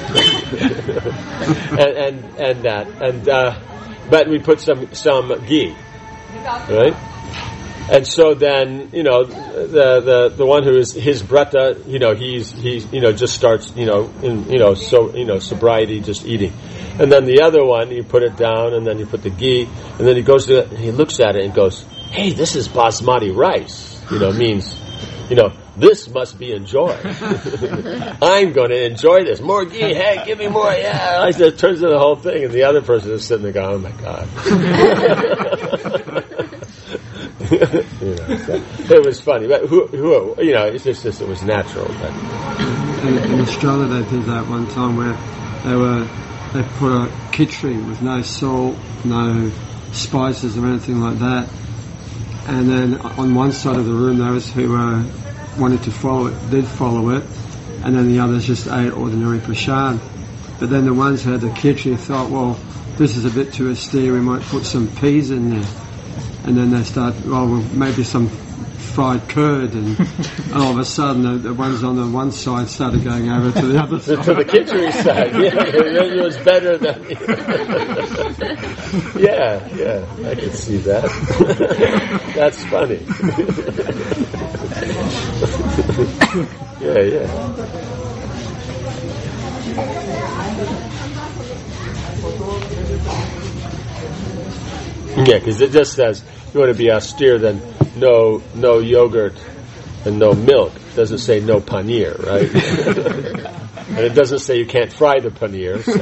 and and and that, and uh, but we put some some ghee, right? And so then, you know, the the the one who is his brata, you know, he's he's you know just starts, you know, in you know so you know sobriety, just eating. And then the other one, you put it down, and then you put the ghee, and then he goes to it, and he looks at it and goes, "Hey, this is basmati rice." you know, means, you know, this must be enjoyed. I'm going to enjoy this. More ghee, hey, give me more, yeah. I said, it turns into the whole thing, and the other person is sitting there going, oh my God. You know, so it was funny, but who, who, you know, it's just, just it was natural. But. In, in Australia, they did that one time where they were they put a khichdi with no salt, no spices or anything like that, and then on one side of the room, those who uh, wanted to follow it did follow it, and then the others just ate ordinary prasad. But then the ones who had the khichdi thought, well, this is a bit too austere, we might put some peas in there. And then they start, oh, well, maybe some fried curd, and, and all of a sudden the, the ones on the one side started going over to the other side. To the khichdi side, yeah. It was better than... yeah, yeah, I can see that. That's funny. yeah, yeah. Yeah, because it just says you want to be austere, then no no yogurt and no milk. It doesn't say no paneer, right? And it doesn't say you can't fry the paneer. So.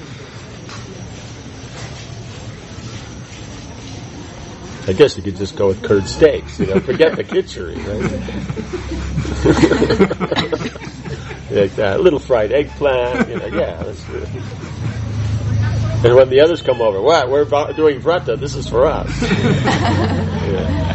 I guess you could just go with curd steaks. You know, forget the khichdi, right? Like that, a little fried eggplant. You know, yeah, that's good. And when the others come over, what? We're doing vrata. This is for us. Yeah.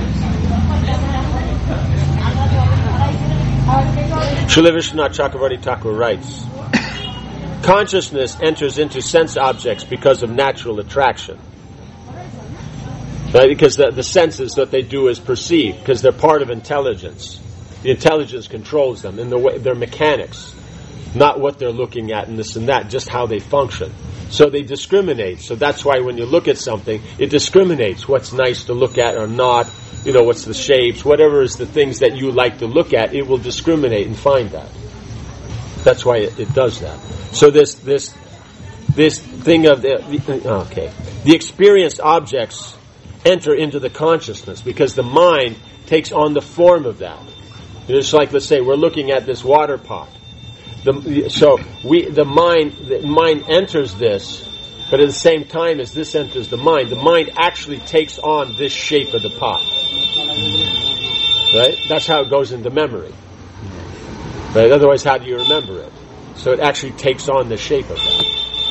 Srila Vishwanath Chakravarti Thakur writes, consciousness enters into sense objects because of natural attraction. Right? Because the, the senses, what they do is perceive, because they're part of intelligence. The intelligence controls them in the way, their mechanics, not what they're looking at and this and that, just how they function. So they discriminate. So that's why when you look at something, it discriminates what's nice to look at or not. You know, what's the shapes, whatever is the things that you like to look at, it will discriminate and find that. That's why it, it does that. So this this this thing of the, the okay, the experienced objects enter into the consciousness because the mind takes on the form of that. It's like, let's say we're looking at this water pot. The, so we the mind the mind enters this, but at the same time as this enters the mind, the mind actually takes on this shape of the pot. Right? That's how it goes into memory. Right? Otherwise, how do you remember it? So it actually takes on the shape of that.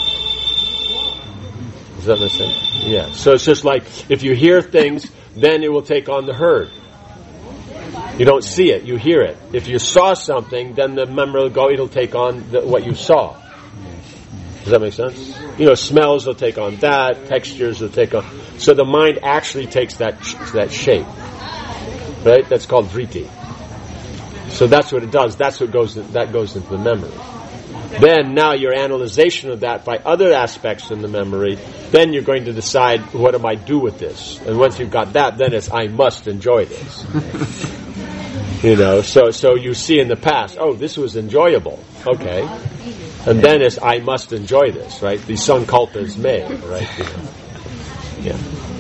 Does that make sense? Yeah. So it's just like if you hear things, then it will take on the heard. You don't see it, you hear it. If you saw something, then the memory will go, it'll take on the, what you saw. Does that make sense? You know, smells will take on that, textures will take on. So the mind actually takes that that shape. Right? That's called vritti. So that's what it does. That's what goes in, that goes into the memory. Then now your analyzation of that by other aspects in the memory, then you're going to decide, what do I do with this? And once you've got that, then it's, I must enjoy this. You know, so so you see in the past, oh, this was enjoyable. Okay. And then it's, I must enjoy this, right? The sankalpa is made, right? You know. Yeah.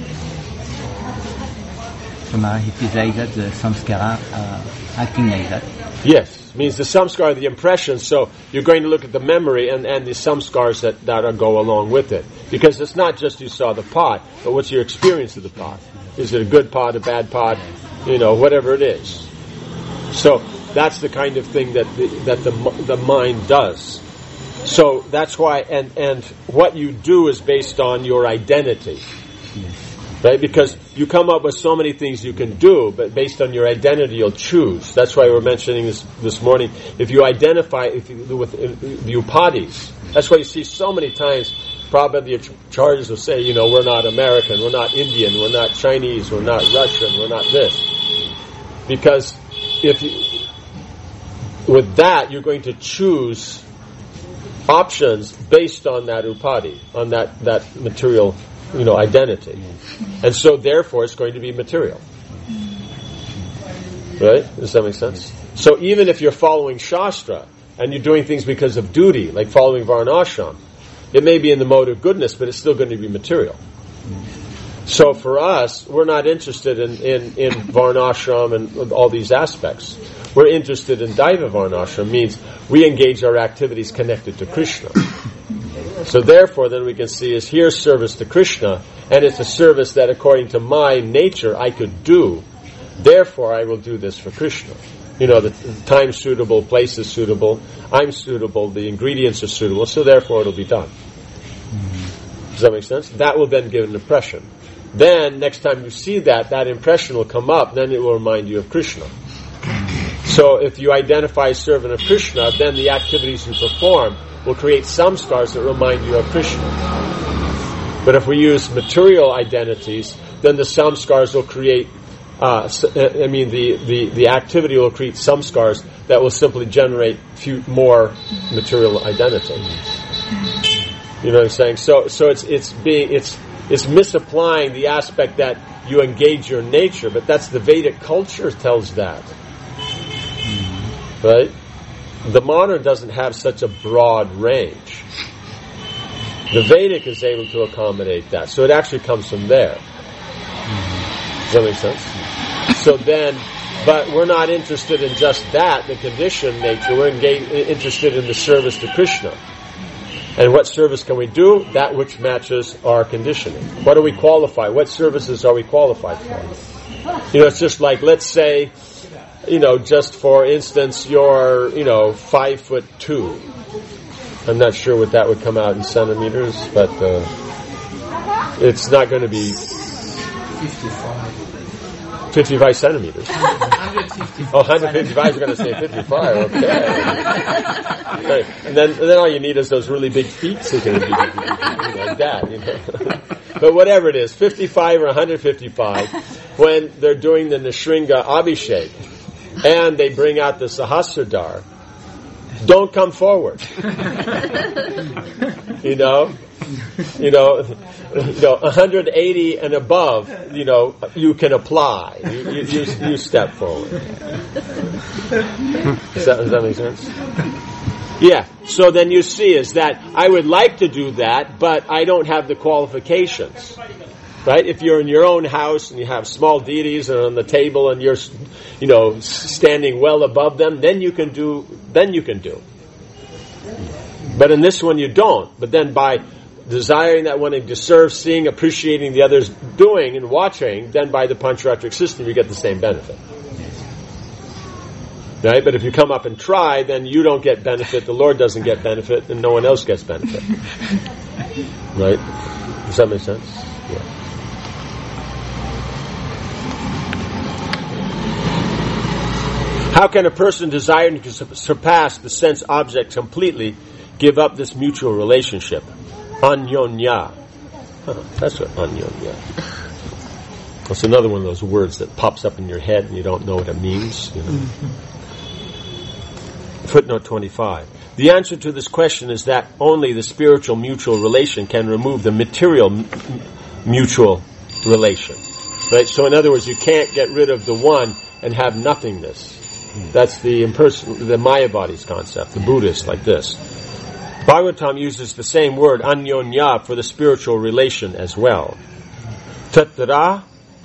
So now it is like that, the samskara uh, acting like that. Yes, means the samskara, the impression. So you're going to look at the memory and, and the samskars that, that are, go along with it. Because it's not just you saw the pot, but what's your experience of the pot? Is it a good pot, a bad pot? You know, whatever it is. So that's the kind of thing that the, that the the mind does. So that's why, and, and what you do is based on your identity. Right? Because you come up with so many things you can do, but based on your identity, you'll choose. That's why we're mentioning this this morning. If you identify if you, with the upadhis, that's why you see so many times, probably the charges will say, you know, we're not American, we're not Indian, we're not Chinese, we're not Russian, we're not this. Because if you, with that, you're going to choose options based on that upadhi, on that, that material, you know, identity. And so therefore it's going to be material. Right? Does that make sense? So even if you're following Shastra and you're doing things because of duty, like following Varnashram, it may be in the mode of goodness, but it's still going to be material. So for us, we're not interested in, in, in Varnashram and all these aspects. We're interested in Daiva Varnashram, means we engage our activities connected to Krishna. So therefore, then we can see is here's service to Krishna, and it's a service that according to my nature I could do. Therefore, I will do this for Krishna. You know, the time suitable, place is suitable, I'm suitable, the ingredients are suitable, so therefore it'll be done. Does that make sense? That will then give an impression. Then, next time you see that, that impression will come up, then it will remind you of Krishna. So if you identify as servant of Krishna, then the activities you perform will create samskars that remind you of Krishna. But if we use material identities, then the samskars will create, uh, I mean, the, the, the activity will create samskars that will simply generate few more material identity. You know what I'm saying? So, so it's it's being it's it's misapplying the aspect that you engage your nature, but that's the Vedic culture tells that, right? The modern doesn't have such a broad range. The Vedic is able to accommodate that, so it actually comes from there. Does that make sense? So then, but we're not interested in just that, the conditioned nature. We're engaged, interested in the service to Krishna. And what service can we do? That which matches our conditioning. What do we qualify? What services are we qualified for? You know, it's just like, let's say, you know, just for instance, you're, you know, five foot two. I'm not sure what that would come out in centimeters, but uh, it's not going to be fifty-five. fifty-five centimeters. one hundred fifty-five. Oh, one hundred fifty-five is going to say fifty-five. Okay. Right. And then, and then all you need is those really big feet, so you can be like that, you know. But whatever it is, fifty-five or one hundred fifty-five, when they're doing the Nishringa Abhishek, and they bring out the Sahasradhar, don't come forward. You know, you know, you know, one hundred eighty and above, you know, you can apply. You, you, you, you step forward. Does that, does that make sense? Yeah. So then you see is that I would like to do that, but I don't have the qualifications. Right? If you're in your own house and you have small deities and on the table and you're, you know, standing well above them, then you can do, then you can do. But in this one you don't. But then by desiring that one to serve, seeing, appreciating the others doing and watching, then by the Pancharatric system you get the same benefit. Right? But if you come up and try, then you don't get benefit, the Lord doesn't get benefit, and no one else gets benefit. Right? Does that make sense? Yeah. How can a person desiring to surpass the sense object completely give up this mutual relationship? Anyonya. Huh, that's what anyonya. That's another one of those words that pops up in your head and you don't know what it means. You know? Footnote twenty-five. The answer to this question is that only the spiritual mutual relation can remove the material m- mutual relation. Right? So in other words, you can't get rid of the one and have nothingness. That's the impersonal, the Mayavadi's concept, the Buddhist, like this. Bhagavatam uses the same word, anyonya, for the spiritual relation as well. Tatra,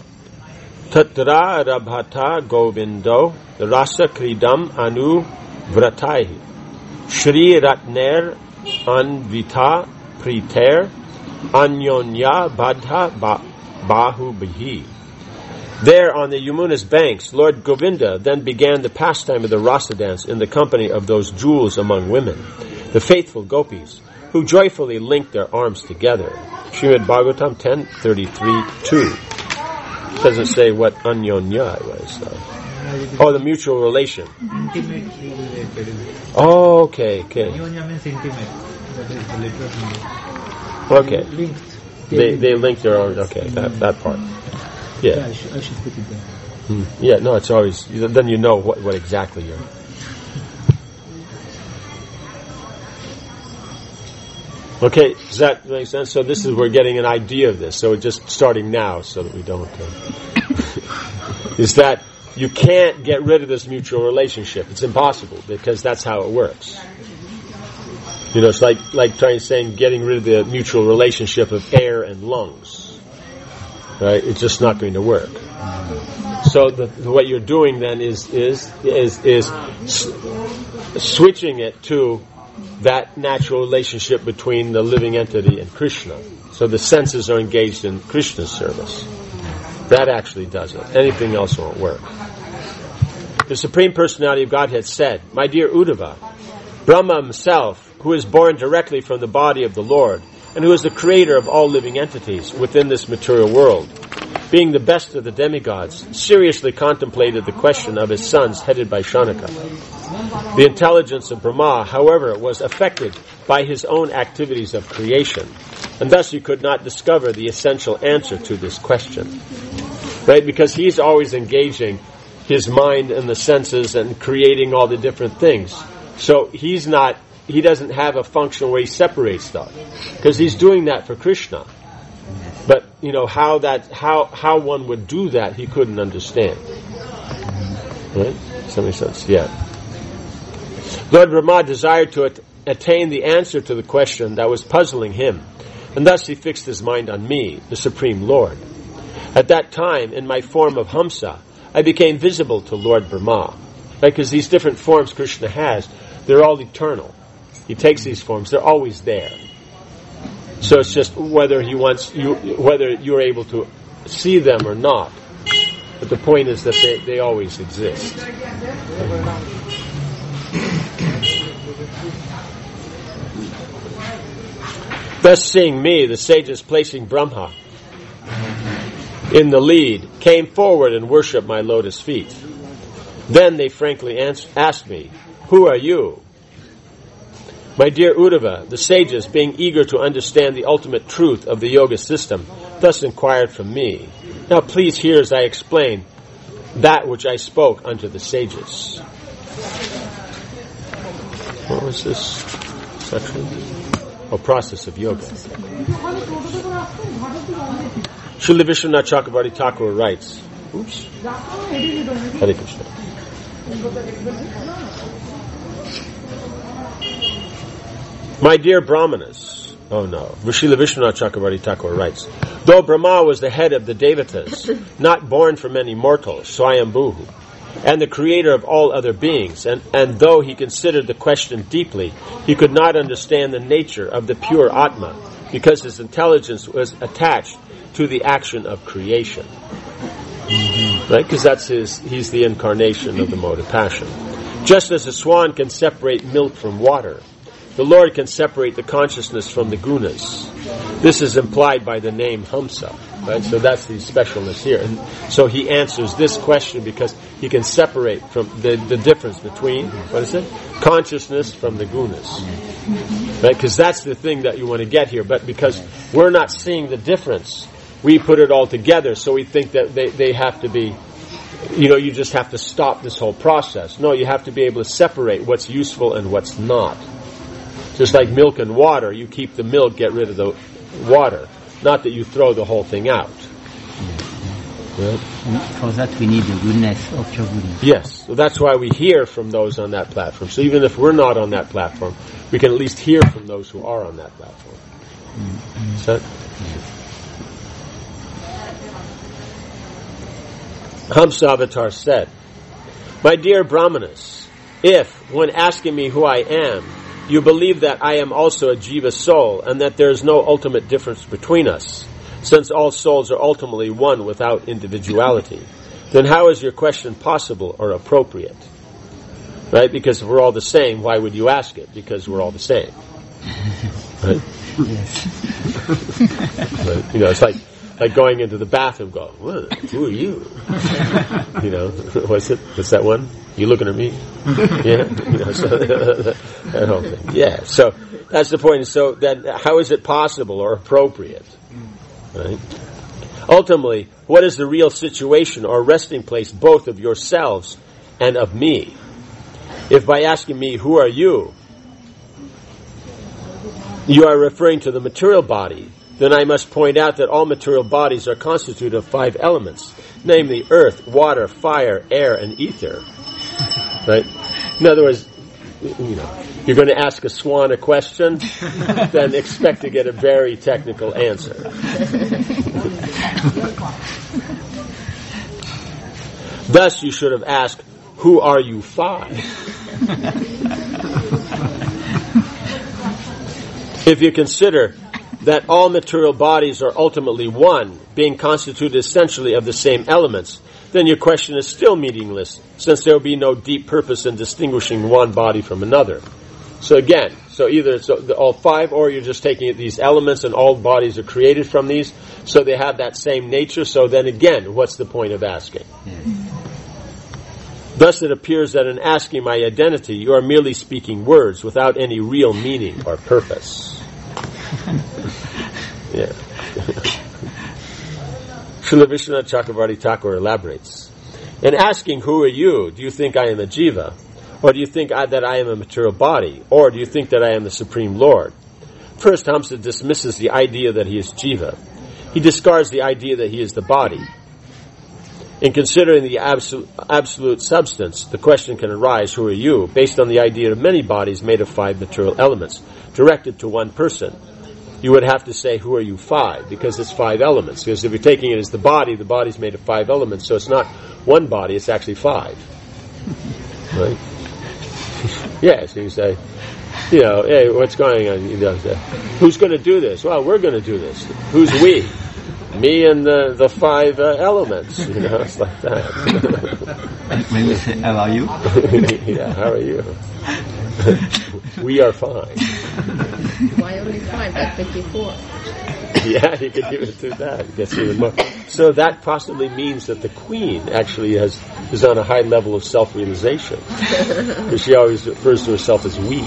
tatra rabhata govindo, rasa kridam anu vrataihi, shri ratner anvita priter, anyonya badha bahu bihi. There, on the Yamuna's banks, Lord Govinda then began the pastime of the rasa dance in the company of those jewels among women, the faithful gopis, who joyfully linked their arms together. Srimad Bhagavatam ten thirty-three two. Doesn't say what anyonya was, though. Oh, the mutual relation. Intimately related. Oh, okay, okay. Anyonya means intimate. That is the literal meaning. Okay. Linked. They they linked their arms. Okay, that that part. Yeah. Yeah, I should, I should put it there. Hmm. Yeah, no, it's always, then you know what, what exactly you're. Okay, does that make sense? So this is, we're getting an idea of this, so we're just starting now so that we don't, uh, is that you can't get rid of this mutual relationship. It's impossible, because that's how it works. You know, it's like, like trying saying getting rid of the mutual relationship of air and lungs. Right? It's just not going to work. So the, the, what you're doing then is is is is s- switching it to that natural relationship between the living entity and Krishna. So the senses are engaged in Krishna's service. That actually does it. Anything else won't work. The Supreme Personality of Godhead said, "My dear Uddhava, Brahma himself, who is born directly from the body of the Lord, and who is the creator of all living entities within this material world, being the best of the demigods, seriously contemplated the question of his sons headed by Shaunaka. The intelligence of Brahma, however, was affected by his own activities of creation, and thus you could not discover the essential answer to this question." Right? Because he's always engaging his mind and the senses and creating all the different things. So he's not, he doesn't have a function where he separates stuff. Because he's doing that for Krishna. But, you know, how that, how, how one would do that, he couldn't understand. Right? Does that make sense? Yeah. Lord Brahma desired to at- attain the answer to the question that was puzzling him, and thus he fixed his mind on me, the Supreme Lord. At that time, in my form of Hamsa, I became visible to Lord Brahma. Right? Because these different forms Krishna has, they're all eternal. He takes these forms, they're always there. So it's just whether he wants you, whether you're able to see them or not. But the point is that they, they always exist. Thus, seeing me, the sages placing Brahma in the lead, came forward and worshipped my lotus feet. Then they frankly ans- asked me, "Who are you?" My dear Uddhava, the sages, being eager to understand the ultimate truth of the yoga system, thus inquired from me. Now please hear as I explain that which I spoke unto the sages. What was this section? Oh, process of yoga. Srila Vishwanath Chakravarti Thakur writes, oops, Hare Krishna. My dear Brahmanas, oh no, Srila Vishwanath Chakravarti Thakur writes, though Brahma was the head of the Devatas, not born from any mortals, Swayambhuhu, and the creator of all other beings, and, and though he considered the question deeply, he could not understand the nature of the pure Atma, because his intelligence was attached to the action of creation. Mm-hmm. Right? Because that's his, he's the incarnation of the mode of passion. Just as a swan can separate milk from water, the Lord can separate the consciousness from the gunas. This is implied by the name Hamsa. Right? So that's the specialness here. And so he answers this question because he can separate from the, the difference between, what is it? Consciousness from the gunas. Right? Because that's the thing that you want to get here. But because we're not seeing the difference, we put it all together, so we think that they, they have to be, you know, you just have to stop this whole process. No, you have to be able to separate what's useful and what's not. Just like milk and water, you keep the milk, get rid of the water. Not that you throw the whole thing out. Right? For that we need the goodness of your goodness. Yes, so that's why we hear from those on that platform. So even if we're not on that platform, we can at least hear from those who are on that platform. Mm-hmm. So, Hamsa Avatar said, my dear Brahmanas, if, when asking me who I am, you believe that I am also a jiva soul and that there is no ultimate difference between us, since all souls are ultimately one without individuality, then how is your question possible or appropriate? Right? Because if we're all the same, why would you ask it? Because we're all the same. Right? But, you know, it's like like going into the bathroom going, what? Who are you? You know, what's it? What's that one? You looking at me? Yeah? You know, so, that whole thing. Yeah, so that's the point. So then how is it possible or appropriate? Right? Ultimately, what is the real situation or resting place both of yourselves and of me? If by asking me, who are you, you are referring to the material body, then I must point out that all material bodies are constituted of five elements, namely earth, water, fire, air, and ether. Right? In other words, you know, you're going to ask a swan a question, then expect to get a very technical answer. Thus, you should have asked, who are you five? If you consider that all material bodies are ultimately one, being constituted essentially of the same elements, then your question is still meaningless, since there will be no deep purpose in distinguishing one body from another. So again, so either it's all five, or you're just taking these elements and all bodies are created from these, so they have that same nature, so then again, what's the point of asking? Yes. Thus it appears that in asking my identity, you are merely speaking words without any real meaning or purpose. Yeah. Srila Vishwanath Chakravarti Thakur elaborates. In asking, who are you? Do you think I am a jiva? Or do you think I, that I am a material body? Or do you think that I am the Supreme Lord? First, Hamsa dismisses the idea that he is jiva. He discards the idea that he is the body. In considering the absolute, absolute substance, the question can arise, who are you? Based on the idea of many bodies made of five material elements, directed to one person. You would have to say, who are you five? Because it's five elements. Because if you're taking it as the body, the body's made of five elements, so it's not one body, it's actually five. Right? Yeah, so you say, you know, hey, what's going on? You know, who's going to do this? Well, we're going to do this. Who's we? Me and the, the five uh, elements. You know, it's like that. When you say, how are you? Yeah, how are you? We are fine. Why only five? That's fifty-four. Yeah, you could give it to that. It gets even more. So that possibly means that the queen actually has is on a high level of self-realization. Because she always refers to herself as we.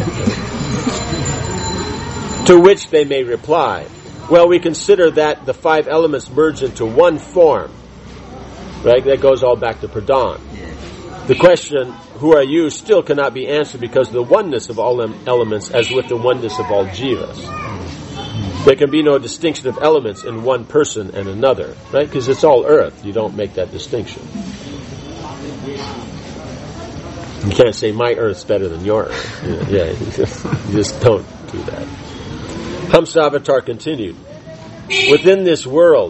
To which they may reply, well, we consider that the five elements merge into one form. Right? That goes all back to Pradhan. The question, who are you, still cannot be answered because of the oneness of all elements as with the oneness of all jivas. There can be no distinction of elements in one person and another, right? Because it's all earth. You don't make that distinction. You can't say my earth's better than your earth. Yeah, yeah, you, just, you just don't do that. Hamsavatar continued, within this world,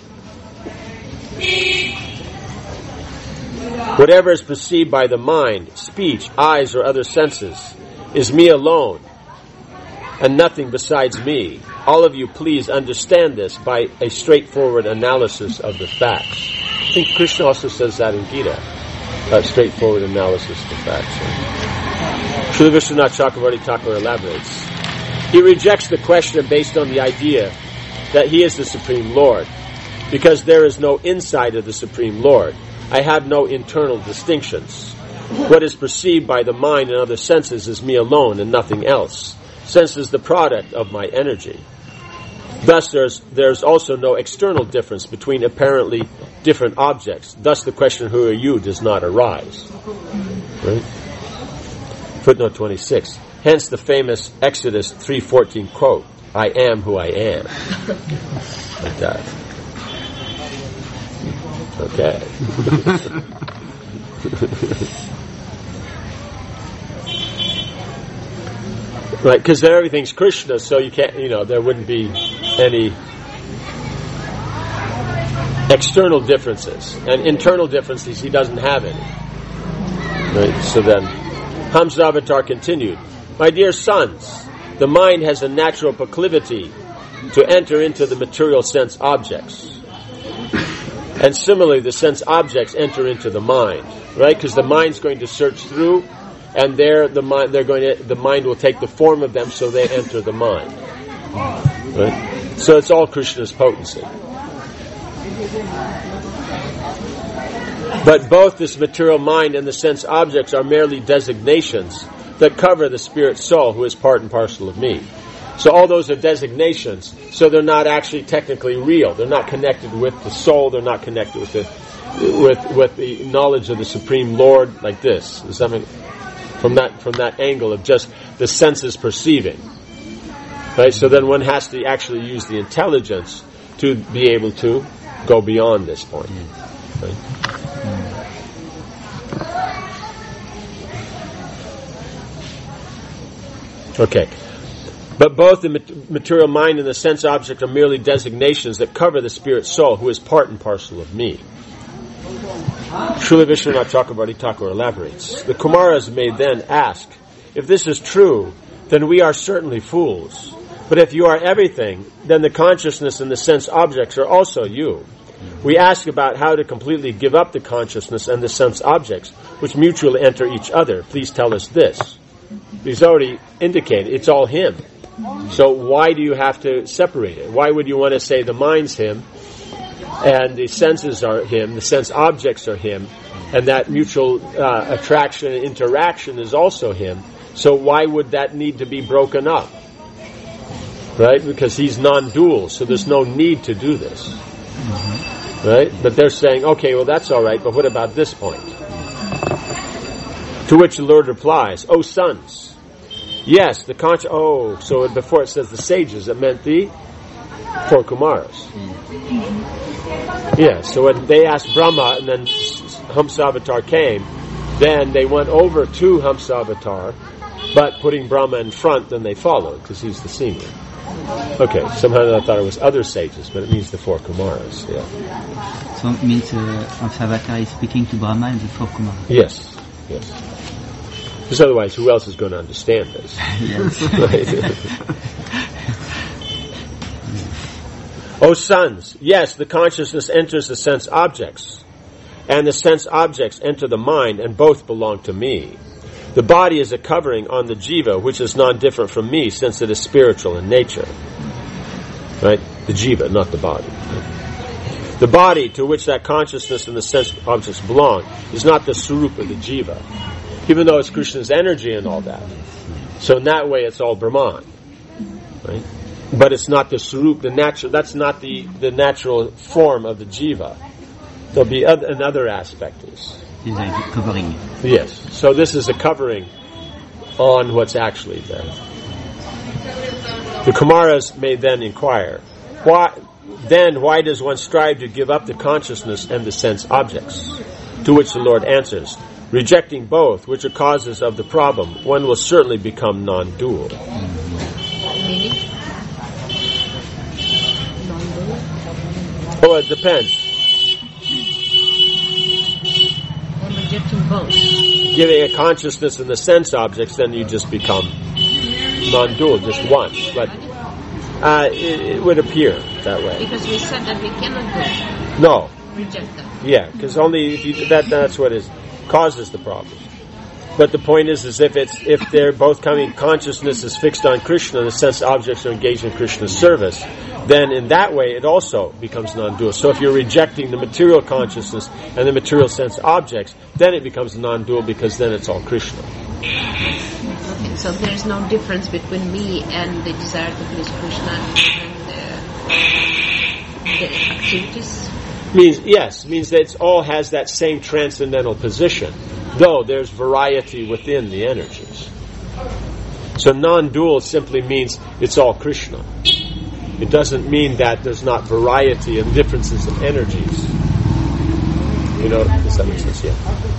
whatever is perceived by the mind, speech, eyes, or other senses is me alone and nothing besides me. All of you please understand this by a straightforward analysis of the facts. I think Krishna also says that in Gita, a straightforward analysis of the facts. Srila Vishwanath Chakravarti Thakur elaborates. He rejects the question based on the idea that he is the Supreme Lord, because there is no inside of the Supreme Lord. I have no internal distinctions. What is perceived by the mind and other senses is me alone and nothing else. Sense is the product of my energy. Thus there's, there's also no external difference between apparently different objects. Thus the question, who are you, does not arise. Right? Footnote twenty-six. Hence the famous Exodus three fourteen quote, I am who I am. Like that. Okay. Right, because everything's Krishna, so you can't, you know, there wouldn't be any external differences. And internal differences, he doesn't have any. Right, so then, Hamsavatar continued, my dear sons, the mind has a natural proclivity to enter into the material sense objects. And similarly, the sense objects enter into the mind, right? Because the mind's going to search through, and there the mind, they're going to, the mind will take the form of them, so they enter the mind. Right? So it's all Krishna's potency. But both this material mind and the sense objects are merely designations that cover the spirit soul, who is part and parcel of me. So all those are designations, so they're not actually technically real. They're not connected with the soul, they're not connected with the with with the knowledge of the Supreme Lord, like this. Does that mean, from that from that angle of just the senses perceiving. Right? So then one has to actually use the intelligence to be able to go beyond this point. Right? Okay. But both the material mind and the sense object are merely designations that cover the spirit soul, who is part and parcel of me. Srila Vishwanath Chakravarti Thakur elaborates. The Kumaras may then ask, if this is true, then we are certainly fools. But if you are everything, then the consciousness and the sense objects are also you. We ask about how to completely give up the consciousness and the sense objects, which mutually enter each other. Please tell us this. He's already indicated it's all him. So why do you have to separate it? Why would you want to say the mind's him, and the senses are him, the sense objects are him, and that mutual uh, attraction and interaction is also him? So why would that need to be broken up? Right? Because he's non-dual, so there's no need to do this. Right? But they're saying, okay, well that's all right, but what about this point? To which the Lord replies, O sons, yes, the conscious... Oh, so before it says the sages, it meant the four Kumaras. Yeah, so when they asked Brahma and then Hamsavatar came, then they went over to Hamsavatar, but putting Brahma in front, then they followed, because he's the senior. Okay, somehow I thought it was other sages, but it means the four Kumaras, yeah. So it means uh, Hamsavatar is speaking to Brahma and the four Kumaras. Yes, yes. Because otherwise, who else is going to understand this? O sons, yes, the consciousness enters the sense objects, and the sense objects enter the mind, and both belong to me. The body is a covering on the jiva, which is non-different from me, since it is spiritual in nature. Right? The jiva, not the body. The body to which that consciousness and the sense objects belong is not the swarup of the jiva, even though it's Krishna's energy and all that. So in that way, it's all Brahman, right? But it's not the swarup, the natural. That's not the, the natural form of the jiva. There'll be other, another aspect is. It's like covering. Yes. So this is a covering on what's actually there. The Kumaras may then inquire, why? Then why does one strive to give up the consciousness and the sense objects? To which the Lord answers, rejecting both, which are causes of the problem, one will certainly become non-dual. Meaning? Non-dual? Oh, it depends. I'm rejecting both. Giving a consciousness and the sense objects, then you just become non-dual, just one. But uh, it, it would appear that way. Because we said that we cannot do it. No. Reject them. Yeah, because only if you, that that's what is causes the problem. But the point is, is if it's if they're both coming, consciousness is fixed on Krishna, the sense objects are engaged in Krishna's service, then in that way it also becomes non-dual. So if you're rejecting the material consciousness and the material sense objects, then it becomes non-dual, because then it's all Krishna. Okay, so there's no difference between me and the desire to please Krishna and the, the activities. Means yes, means that it all has that same transcendental position, though there's variety within the energies. So non-dual simply means it's all Krishna. It doesn't mean that there's not variety and differences in energies. You know, does that make sense? Yeah.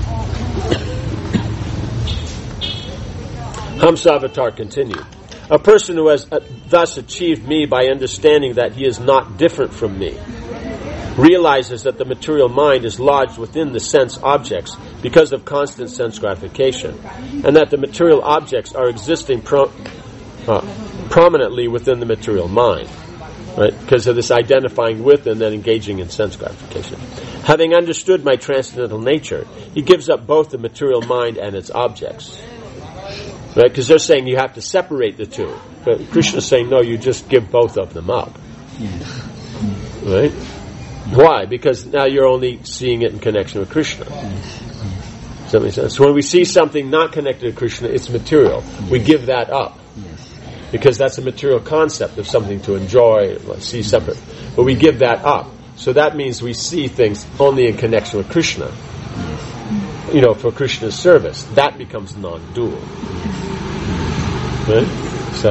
Hamsavatar continued. A person who has uh, thus achieved me by understanding that he is not different from me realizes that the material mind is lodged within the sense objects because of constant sense gratification, and that the material objects are existing pro- uh, prominently within the material mind, right? Because of this identifying with and then engaging in sense gratification. Having understood my transcendental nature, he gives up both the material mind and its objects, right? Because they're saying you have to separate the two, but Krishna's saying no, you just give both of them up, right? Why? Because now you're only seeing it in connection with Krishna. Does that make sense? So when we see something not connected to Krishna, it's material. We give that up. Because that's a material concept of something to enjoy, see separate. But we give that up. So that means we see things only in connection with Krishna. You know, for Krishna's service. That becomes non-dual. Right? So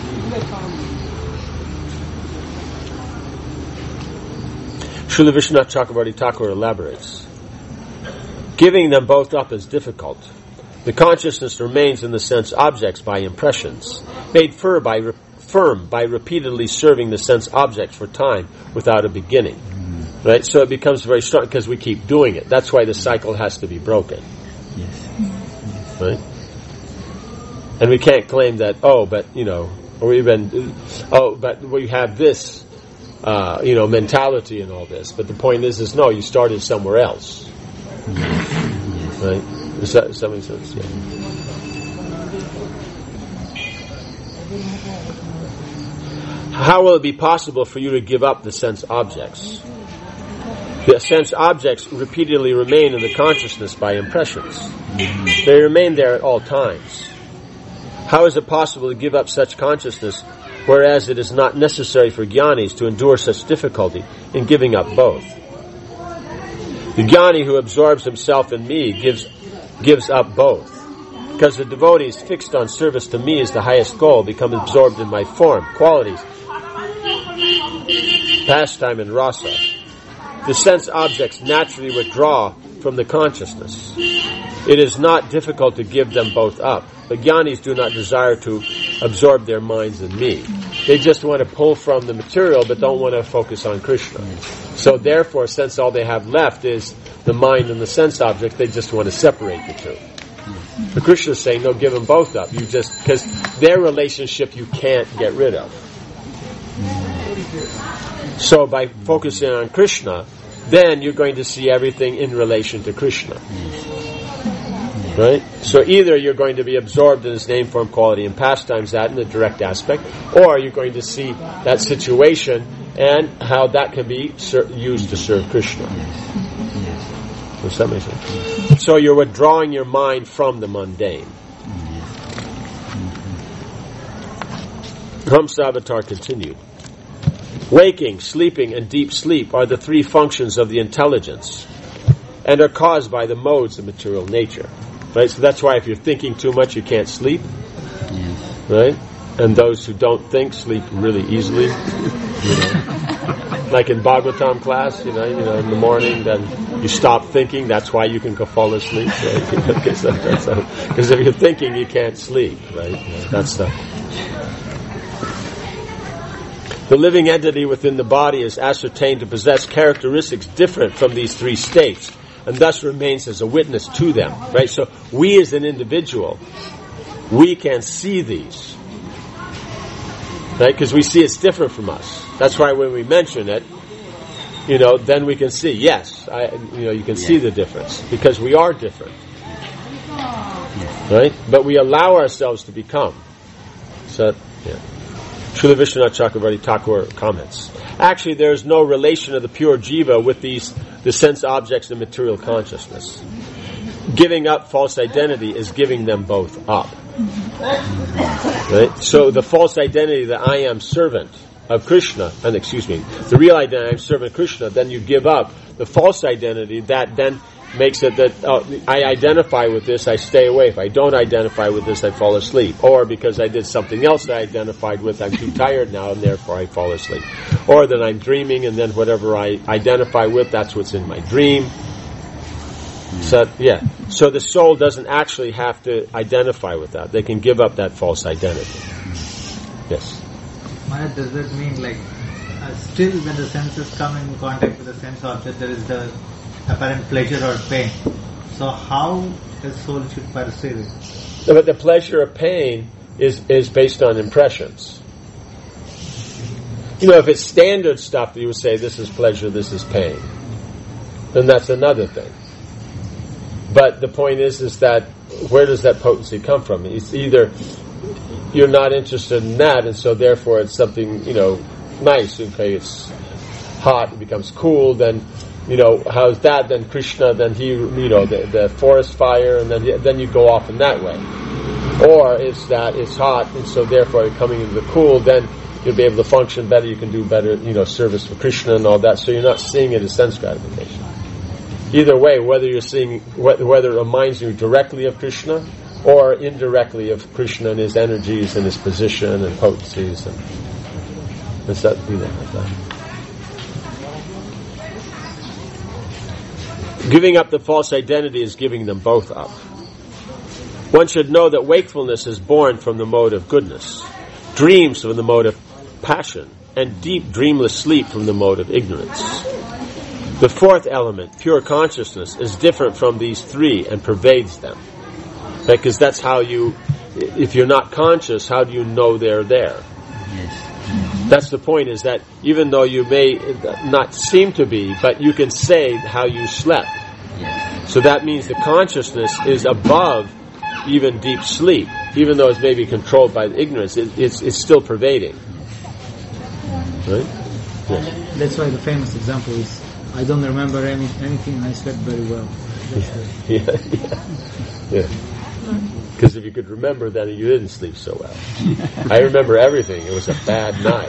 Srila Vishwanath Chakravarti Thakur elaborates. Giving them both up is difficult. The consciousness remains in the sense objects by impressions, made fur by re- firm by repeatedly serving the sense objects for time without a beginning. Mm-hmm. Right? So it becomes very strong because we keep doing it. That's why the cycle has to be broken. Yes. Right? And we can't claim that, oh, but, you know, or even, oh, but we have this, uh, you know, mentality and all this. But the point is, is no, you started somewhere else. Yes. Right? Does that, does that make sense? Yeah. How will it be possible for you to give up the sense objects? The sense objects repeatedly remain in the consciousness by impressions. They remain there at all times. How is it possible to give up such consciousness, whereas it is not necessary for jnanis to endure such difficulty in giving up both? The jnani who absorbs himself in me gives gives up both, because the devotees fixed on service to me as the highest goal become absorbed in my form, qualities, pastime, and rasa. The sense objects naturally withdraw from the consciousness. It is not difficult to give them both up, but jnanis do not desire to absorb their minds in me. They just want to pull from the material, but don't want to focus on Krishna. So therefore, since all they have left is the mind and the sense object, they just want to separate the two. But Krishna is saying, no, give them both up. You just, because their relationship you can't get rid of. So by focusing on Krishna, then you're going to see everything in relation to Krishna. Right? So either you're going to be absorbed in his name, form, quality, and pastimes, that in the direct aspect, or you're going to see that situation and how that can be ser- used to serve Krishna. Does that make sense? So you're withdrawing your mind from the mundane. Hamsa Avatar continued. Waking, sleeping, and deep sleep are the three functions of the intelligence and are caused by the modes of material nature. Right? So that's why if you're thinking too much, you can't sleep. Yes. Right? And those who don't think sleep really easily. You know. Like in Bhagavatam class, you know, you know, in the morning, then you stop thinking. That's why you can go fall asleep. Because right? if you're thinking, you can't sleep. Right? You know, that's the. The living entity within the body is ascertained to possess characteristics different from these three states, and thus remains as a witness to them. Right? So we as an individual, we can see these. Right? Because we see it's different from us. That's why when we mention it, you know, then we can see, yes, I, you know, you can yeah. see the difference. Because we are different. Right? But we allow ourselves to become. So, yeah. Srila Vishwanath Chakravarti Thakur comments. Actually, there is no relation of the pure jiva with these the sense objects and material consciousness. Giving up false identity is giving them both up. Right? So the false identity that I am servant of Krishna, and excuse me, the real identity I am servant of Krishna, then you give up the false identity that then makes it that oh, I identify with this, I stay away. If I don't identify with this, I fall asleep. Or because I did something else that I identified with, I'm too tired now, and therefore I fall asleep. Or that I'm dreaming, and then whatever I identify with, that's what's in my dream. So, yeah. So the soul doesn't actually have to identify with that. They can give up that false identity. Yes? Maharaj, does that mean like, uh, still when the senses come in contact with the sense object, there is the apparent pleasure or pain. So how the soul should perceive it? No, but the pleasure or pain is, is based on impressions. You know, if it's standard stuff, you would say this is pleasure, this is pain. Then that's another thing. But the point is, is that where does that potency come from? It's either you're not interested in that, and so therefore it's something, you know, nice. Okay, it's hot, it becomes cool, then you know, how's that? Then Krishna, then he, you know, the, the forest fire, and then then you go off in that way. Or it's that it's hot, and so therefore coming into the cool, then you'll be able to function better. You can do better, you know, service for Krishna and all that. So you're not seeing it as sense gratification. Either way, whether you're seeing whether it reminds you directly of Krishna or indirectly of Krishna and his energies and his position and potencies, and it's that, you know, like that. Giving up the false identity is giving them both up. One should know that wakefulness is born from the mode of goodness. dreams from the mode of passion, and deep dreamless sleep from the mode of ignorance. The fourth element, pure consciousness, is different from these three and pervades them. Because that's how you, if you're not conscious, how do you know they're there? Yes. That's the point, is that even though you may not seem to be, but you can say how you slept. Yes. So that means the consciousness is above even deep sleep. Even though it's maybe controlled by ignorance, it, it's, it's still pervading. Right? Yeah. That's why the famous example is, I don't remember any, anything, I slept very well. Yeah, yeah, yeah. Because if you could remember, then you didn't sleep so well. I remember everything. It was a bad night.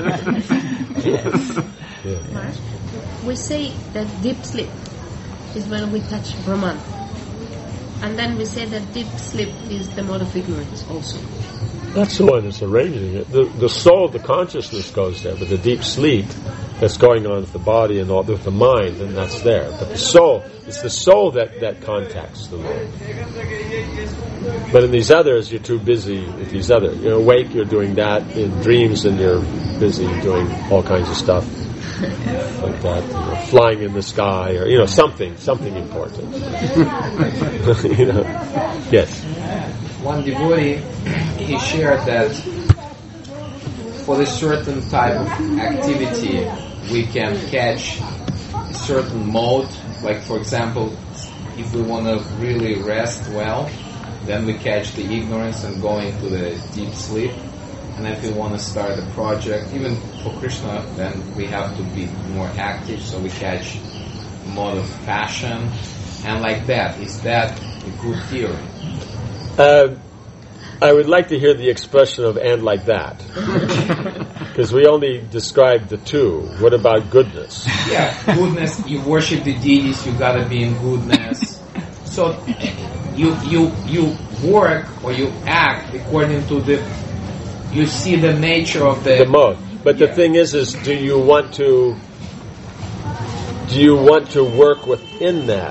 Yeah. We say that deep sleep is when we touch Brahman. And then we say that deep sleep is the mode of ignorance also. That's the one that's arranging it. The, the soul, the consciousness goes there, but the deep sleep that's going on with the body and all, with the mind, and that's there. But the soul, it's the soul that, that contacts the Lord. But in these others, you're too busy with these others. You're awake, you're doing that. In dreams, and you're busy doing all kinds of stuff like that. You know, flying in the sky, or you know, something, something important. You know, yes. One devotee, he shared that for a certain type of activity, we can catch a certain mode. Like, for example, if we want to really rest well, then we catch the ignorance and go into the deep sleep. And if we want to start a project, even for Krishna, then we have to be more active, so we catch a mode of passion. And like that, is that a good theory? Uh, I would like to hear the expression of "and like that," because we only described the two. What about goodness? Yeah, goodness. You worship the deities. You gotta be in goodness. So you you you work or you act according to the. You see the nature of the the mode. But yeah. the thing is, is do you want to? Do you want to work within that?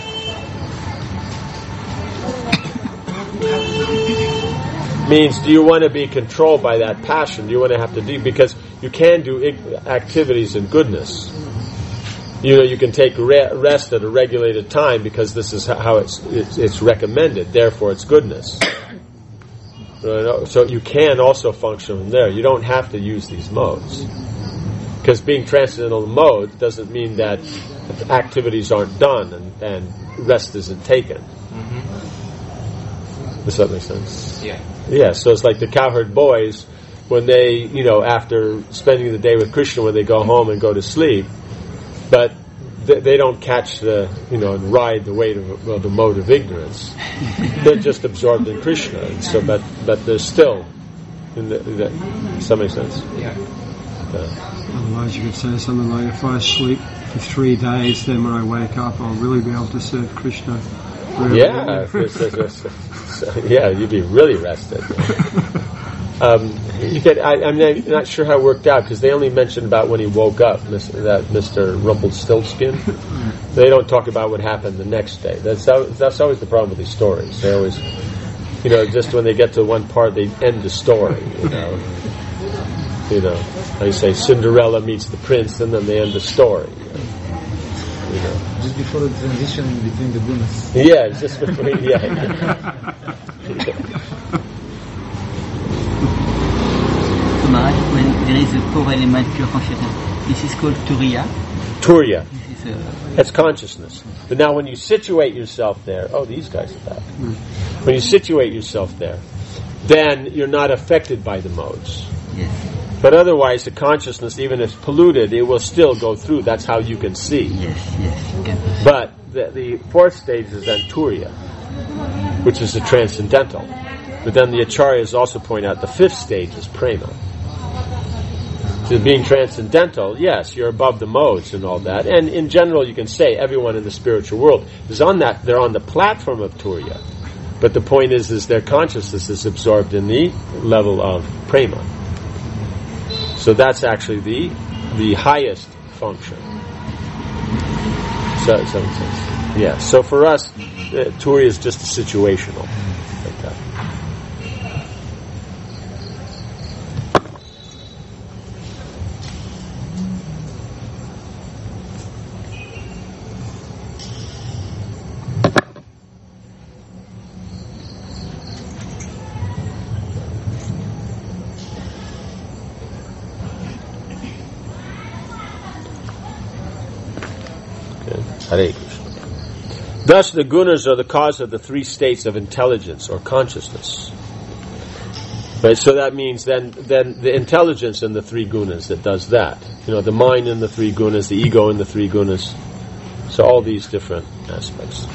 Means, do you want to be controlled by that passion? Do you want to have to do, because you can do activities in goodness. You know, you can take re- rest at a regulated time because this is how it's it's, it's recommended. Therefore, it's goodness. So you can also function from there. You don't have to use these modes, because being transcendental mode doesn't mean that activities aren't done and, and rest isn't taken. Mm-hmm. Does that make sense? Yeah. Yeah, so it's like the cowherd boys, when they, you know, after spending the day with Krishna, when they go home and go to sleep, but they, they don't catch the, you know, and ride the weight of well, the mode of ignorance. They're just absorbed in Krishna. And so, but but they're still in the. the does that make sense? Yeah. Uh, Otherwise, you could say something like, if I sleep for three days, then when I wake up, I'll really be able to serve Krishna. Really. Yeah, it's, it's, it's, it's, yeah, you'd be really rested. Um, you get, I, I'm not sure how it worked out, because they only mentioned about when he woke up, Mister that Mister Rumpelstiltskin. They don't talk about what happened the next day. That's that's always the problem with these stories. They always, you know, just when they get to one part, they end the story. You know, you know, they say Cinderella meets the prince, and then they end the story. You know. Just before the transition between the gunas. Yeah, just between, yeah. yeah. Maharaj, when there is a four element pure consciousness, this is called Turiya. Turiya. This is a That's consciousness. But now when you situate yourself there, oh, these guys are back. When you situate yourself there, then you're not affected by the modes. yes. But otherwise, the consciousness, even if polluted, it will still go through. That's how you can see. Yes, yes, you can. But the, the fourth stage is then Turiya, which is the transcendental. But then the Acharyas also point out the fifth stage is Prema. So being transcendental, yes, you're above the modes and all that. And in general, you can say everyone in the spiritual world is on that. They're on the platform of Turiya. But the point is, is their consciousness is absorbed in the level of Prema. So that's actually the the highest function. So, so, so yeah. So for us, uh, Turiya is just a situational. Like that. Hare Krishna. Thus the gunas are the cause of the three states of intelligence or consciousness. Right, so that means then, then the intelligence in the three gunas that does that. You know, the mind in the three gunas, the ego in the three gunas. So all these different aspects.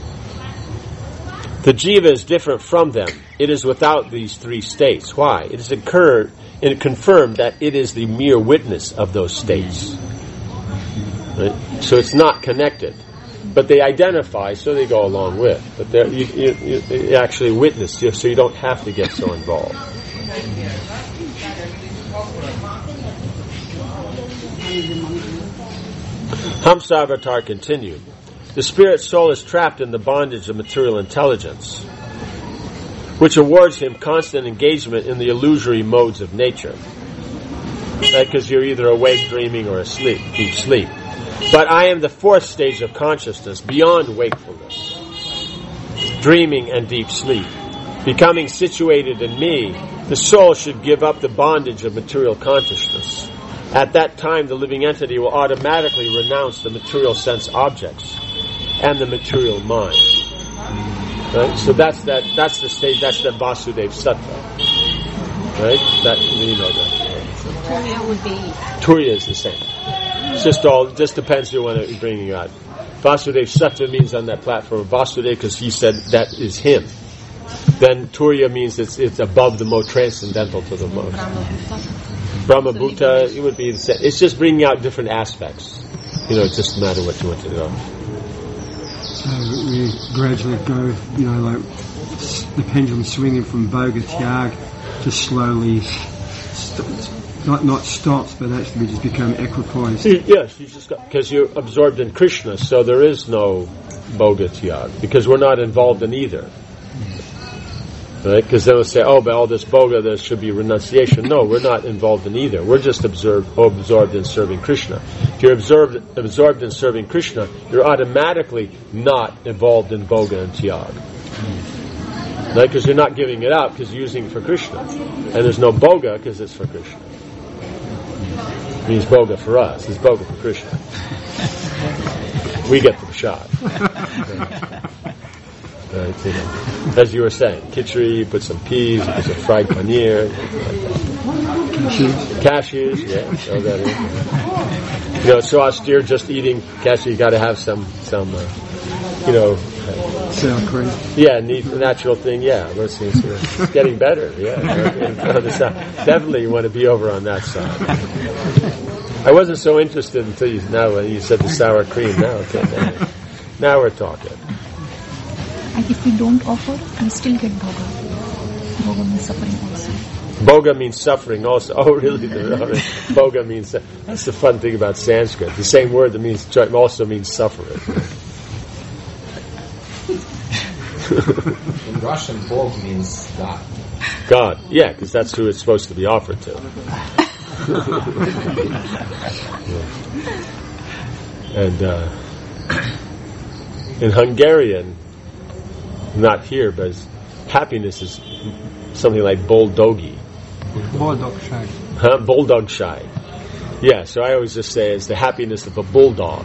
The jiva is different from them. It is without these three states. Why? It is occurred and confirmed that it is the mere witness of those states. Right? So it's not connected. But they identify, so they go along with. But you, you, you actually witness, so you don't have to get so involved. Hamsavatar continued. The spirit soul is trapped in the bondage of material intelligence, which awards him constant engagement in the illusory modes of nature. Because you're either awake, dreaming, or asleep, deep sleep. But I am the fourth stage of consciousness, beyond wakefulness, dreaming and deep sleep. Becoming situated in me, the soul should give up the bondage of material consciousness. At that time, the living entity will automatically renounce the material sense objects and the material mind. Right? So that's that. That's the stage. That's the Vasudeva Sattva. Right? That you know that. So Turiya would be. Turiya is the same. It's just all. It just depends who you want to bring you out. Vasudeva Sattva means on that platform Vasudeva because he said that is him. Then Turiya means it's it's above the most transcendental to the most. Brahma Bhuta, it would be the same. It's just bringing out different aspects. You know, it just matter what you want to do. So we gradually go, you know, like the pendulum swinging from Bhoga Tyag to slowly, st- not not stops, but actually just become equipoised. Yes, you just because you're absorbed in Krishna, so there is no Bhoga Tyag because we're not involved in either. Right? Because they will say, oh, by all this Bhoga, there should be renunciation. No, we're not involved in either. We're just absorbed, absorbed in serving Krishna. If you're absorbed, absorbed in serving Krishna, you're automatically not involved in Bhoga and Tyag. Right? Because you're not giving it up because you're using it for Krishna. And there's no Bhoga because it's for Krishna. It means Bhoga for us. It's Bhoga for Krishna. We get the shot. Right, you know. As you were saying, khichdi, you put some peas, you put some fried paneer, cashews, cashews, yeah, throw that in. Yeah. You know, it's so austere just eating cashew. You got to have some, some, uh, you know, uh, sour cream. Yeah, neat, natural thing. Yeah, those things are it's getting better. Yeah, definitely you want to be over on that side. I wasn't so interested until you now when you said the sour cream. Now, okay, now, now we're talking. And if we don't offer, we still get bhoga. Bhoga means suffering also. Bhoga means suffering also. Oh, really? Bhoga means, that's the fun thing about Sanskrit. The same word that means also means suffering. In Russian, Bog means God. God, yeah, because that's who it's supposed to be offered to. Yeah. And uh, in Hungarian, not here, but happiness is something like boldogi. Boldog-shy. Huh? Bulldog-shy. Yeah, so I always just say it's the happiness of a bulldog.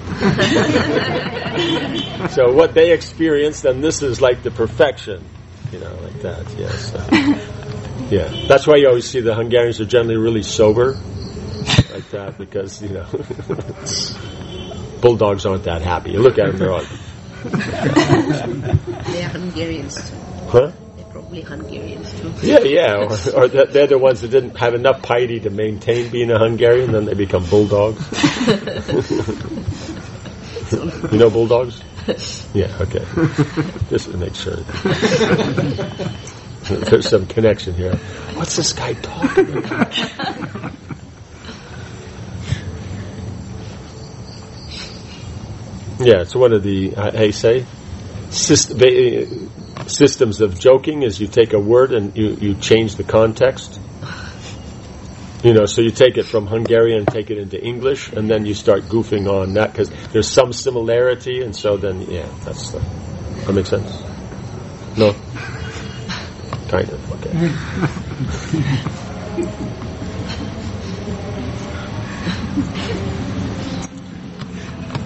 So what they experience, then this is like the perfection. You know, like that, yes. Yeah, so, yeah. That's why you always see the Hungarians are generally really sober. Like that, because, you know, bulldogs aren't that happy. You look at them, they're all... They are Hungarians too. Huh? They're probably Hungarians too. Yeah, yeah. Or, or they're the ones that didn't have enough piety to maintain being a Hungarian, then they become bulldogs. You know bulldogs? Yeah, okay. Just to make sure. There's some connection here. What's this guy talking about? Yeah, it's one of the, uh, how you say, syst- ba- systems of joking is you take a word and you, you change the context. You know, so you take it from Hungarian and take it into English, and then you start goofing on that because there's some similarity, and so then, yeah, that's the, that makes sense? No? Kind of, okay.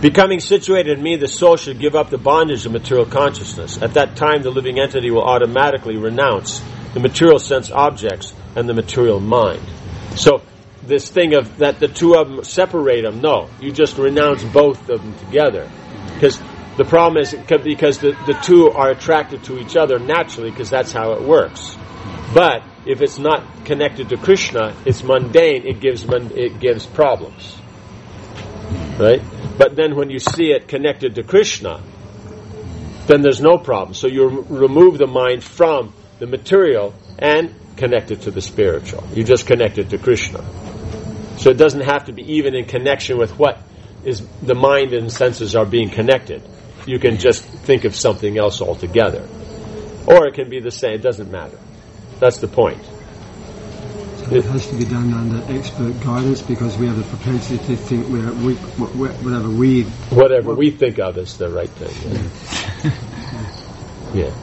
Becoming situated in me, the soul should give up the bondage of material consciousness. At that time, the living entity will automatically renounce the material sense objects and the material mind. So, this thing of that the two of them separate them, no. You just renounce both of them together. Because the problem is because the, the two are attracted to each other naturally, because that's how it works. But if it's not connected to Krishna, it's mundane, it gives it gives problems. Right? But then when you see it connected to Krishna, then there's no problem. So you r- remove the mind from the material and connect it to the spiritual. You just connect it to Krishna. So it doesn't have to be even in connection with what is the mind and senses are being connected. You can just think of something else altogether. Or it can be the same. It doesn't matter. That's the point. So it has to be done under expert guidance because we have the propensity to think we're, we, whatever we... Whatever we think of is the right thing. Yeah. yeah.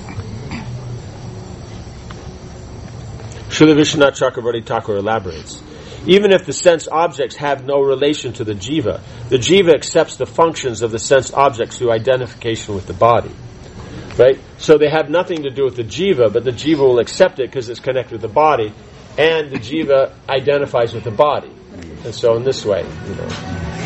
Srila Vishwanath Chakravarti Thakur elaborates. Even if the sense objects have no relation to the jiva, the jiva accepts the functions of the sense objects through identification with the body. Right? So they have nothing to do with the jiva, but the jiva will accept it because it's connected with the body, and the jiva identifies with the body. And so in this way, you know.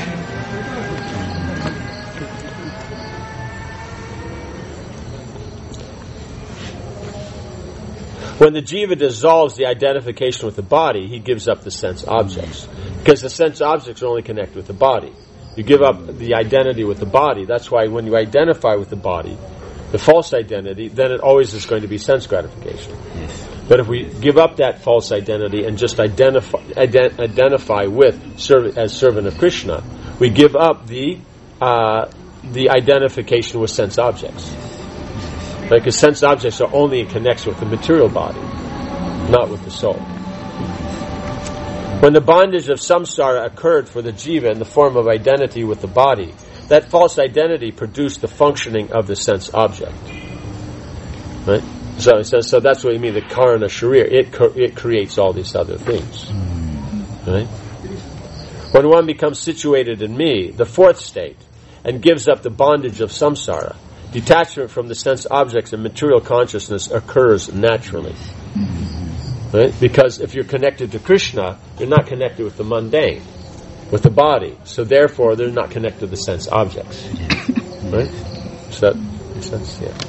When the jiva dissolves the identification with the body, he gives up the sense objects. Because the sense objects are only connected with the body. You give up the identity with the body. That's why when you identify with the body, the false identity, then it always is going to be sense gratification. Yes. But if we give up that false identity and just identify ident- identify with serv- as servant of Krishna, we give up the uh, the identification with sense objects. Right? Because sense objects are only in connection with the material body, not with the soul. When the bondage of samsara occurred for the jiva in the form of identity with the body, that false identity produced the functioning of the sense object. Right? So, so, so that's what you mean, the karana sharir. It, it creates all these other things. Right? When one becomes situated in me, the fourth state, and gives up the bondage of samsara, detachment from the sense objects and material consciousness occurs naturally. Right? Because if you're connected to Krishna, you're not connected with the mundane, with the body. So therefore, they're not connected to the sense objects. Right? Does that make sense? Yeah.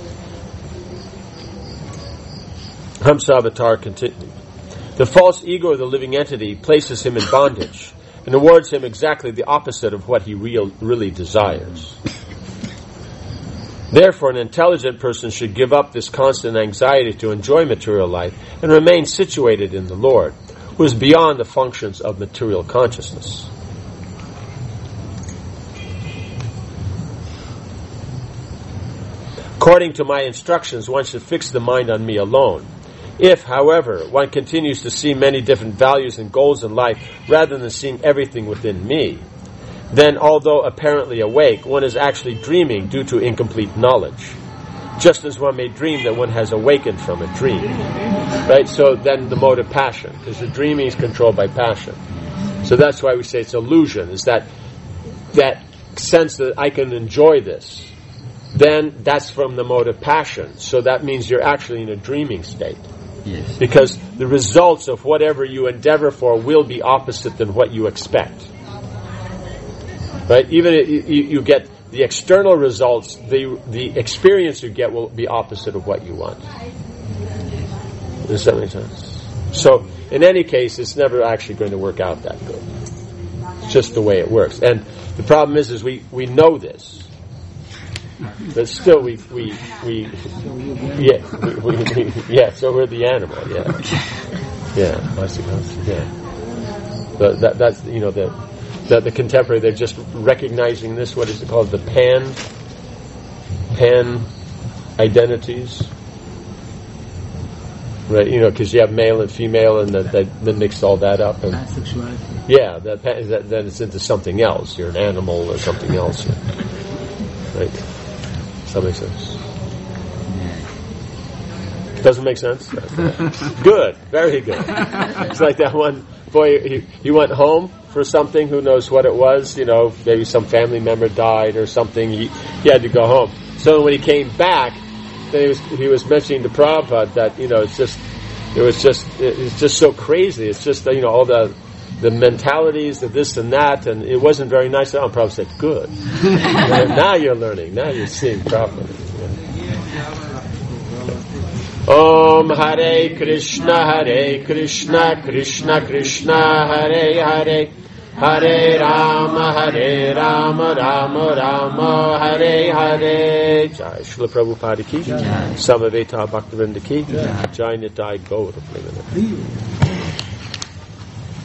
Hamsa Avatar continued. The false ego of the living entity places him in bondage and awards him exactly the opposite of what he real, really desires. Therefore, an intelligent person should give up this constant anxiety to enjoy material life and remain situated in the Lord, who is beyond the functions of material consciousness. According to my instructions, one should fix the mind on me alone. If, however, one continues to see many different values and goals in life rather than seeing everything within me, then, although apparently awake, one is actually dreaming due to incomplete knowledge. Just as one may dream that one has awakened from a dream. Right? So then the mode of passion, because the dreaming is controlled by passion. So that's why we say it's illusion, is that that sense that I can enjoy this. Then that's from the mode of passion. So that means you're actually in a dreaming state. Yes. Because the results of whatever you endeavor for will be opposite than what you expect. Right? Even if you, you get the external results, the the experience you get will be opposite of what you want. Does that make sense? So, in any case, it's never actually going to work out that good. It's just the way it works. And the problem is, is we, we know this. But still, we, we, we, yeah, we, we, we, yeah, so we're the animal, yeah. Yeah, I suppose, yeah. But that, that's, you know, the, the, the contemporary, they're just recognizing this, what is it called, the pan, pan identities. Right, you know, because you have male and female, and that that mix all that up. And, yeah, that, that then it's into something else. You're an animal or something else. Right? Does that make sense? Doesn't make sense? Good, very good. It's like that one boy. He, he went home for something. Who knows what it was? You know, maybe some family member died or something. He, he had to go home. So when he came back, he was, he was mentioning to Prabhupada that, you know, it's just, it was just, it's just so crazy. It's just, you know, all the, the mentalities of this and that, and it wasn't very nice at all. Prabhupada said, good. Now you're learning. Now you're seeing properly. Om Hare Krishna, Hare Krishna, Krishna Krishna, Hare Hare, Hare Rama, Hare Rama, Rama Rama, Hare Hare. Jai Srila Prabhupada ki, Samaveta Bhaktivinoda ki, Jai Nitai Gaura Premanande.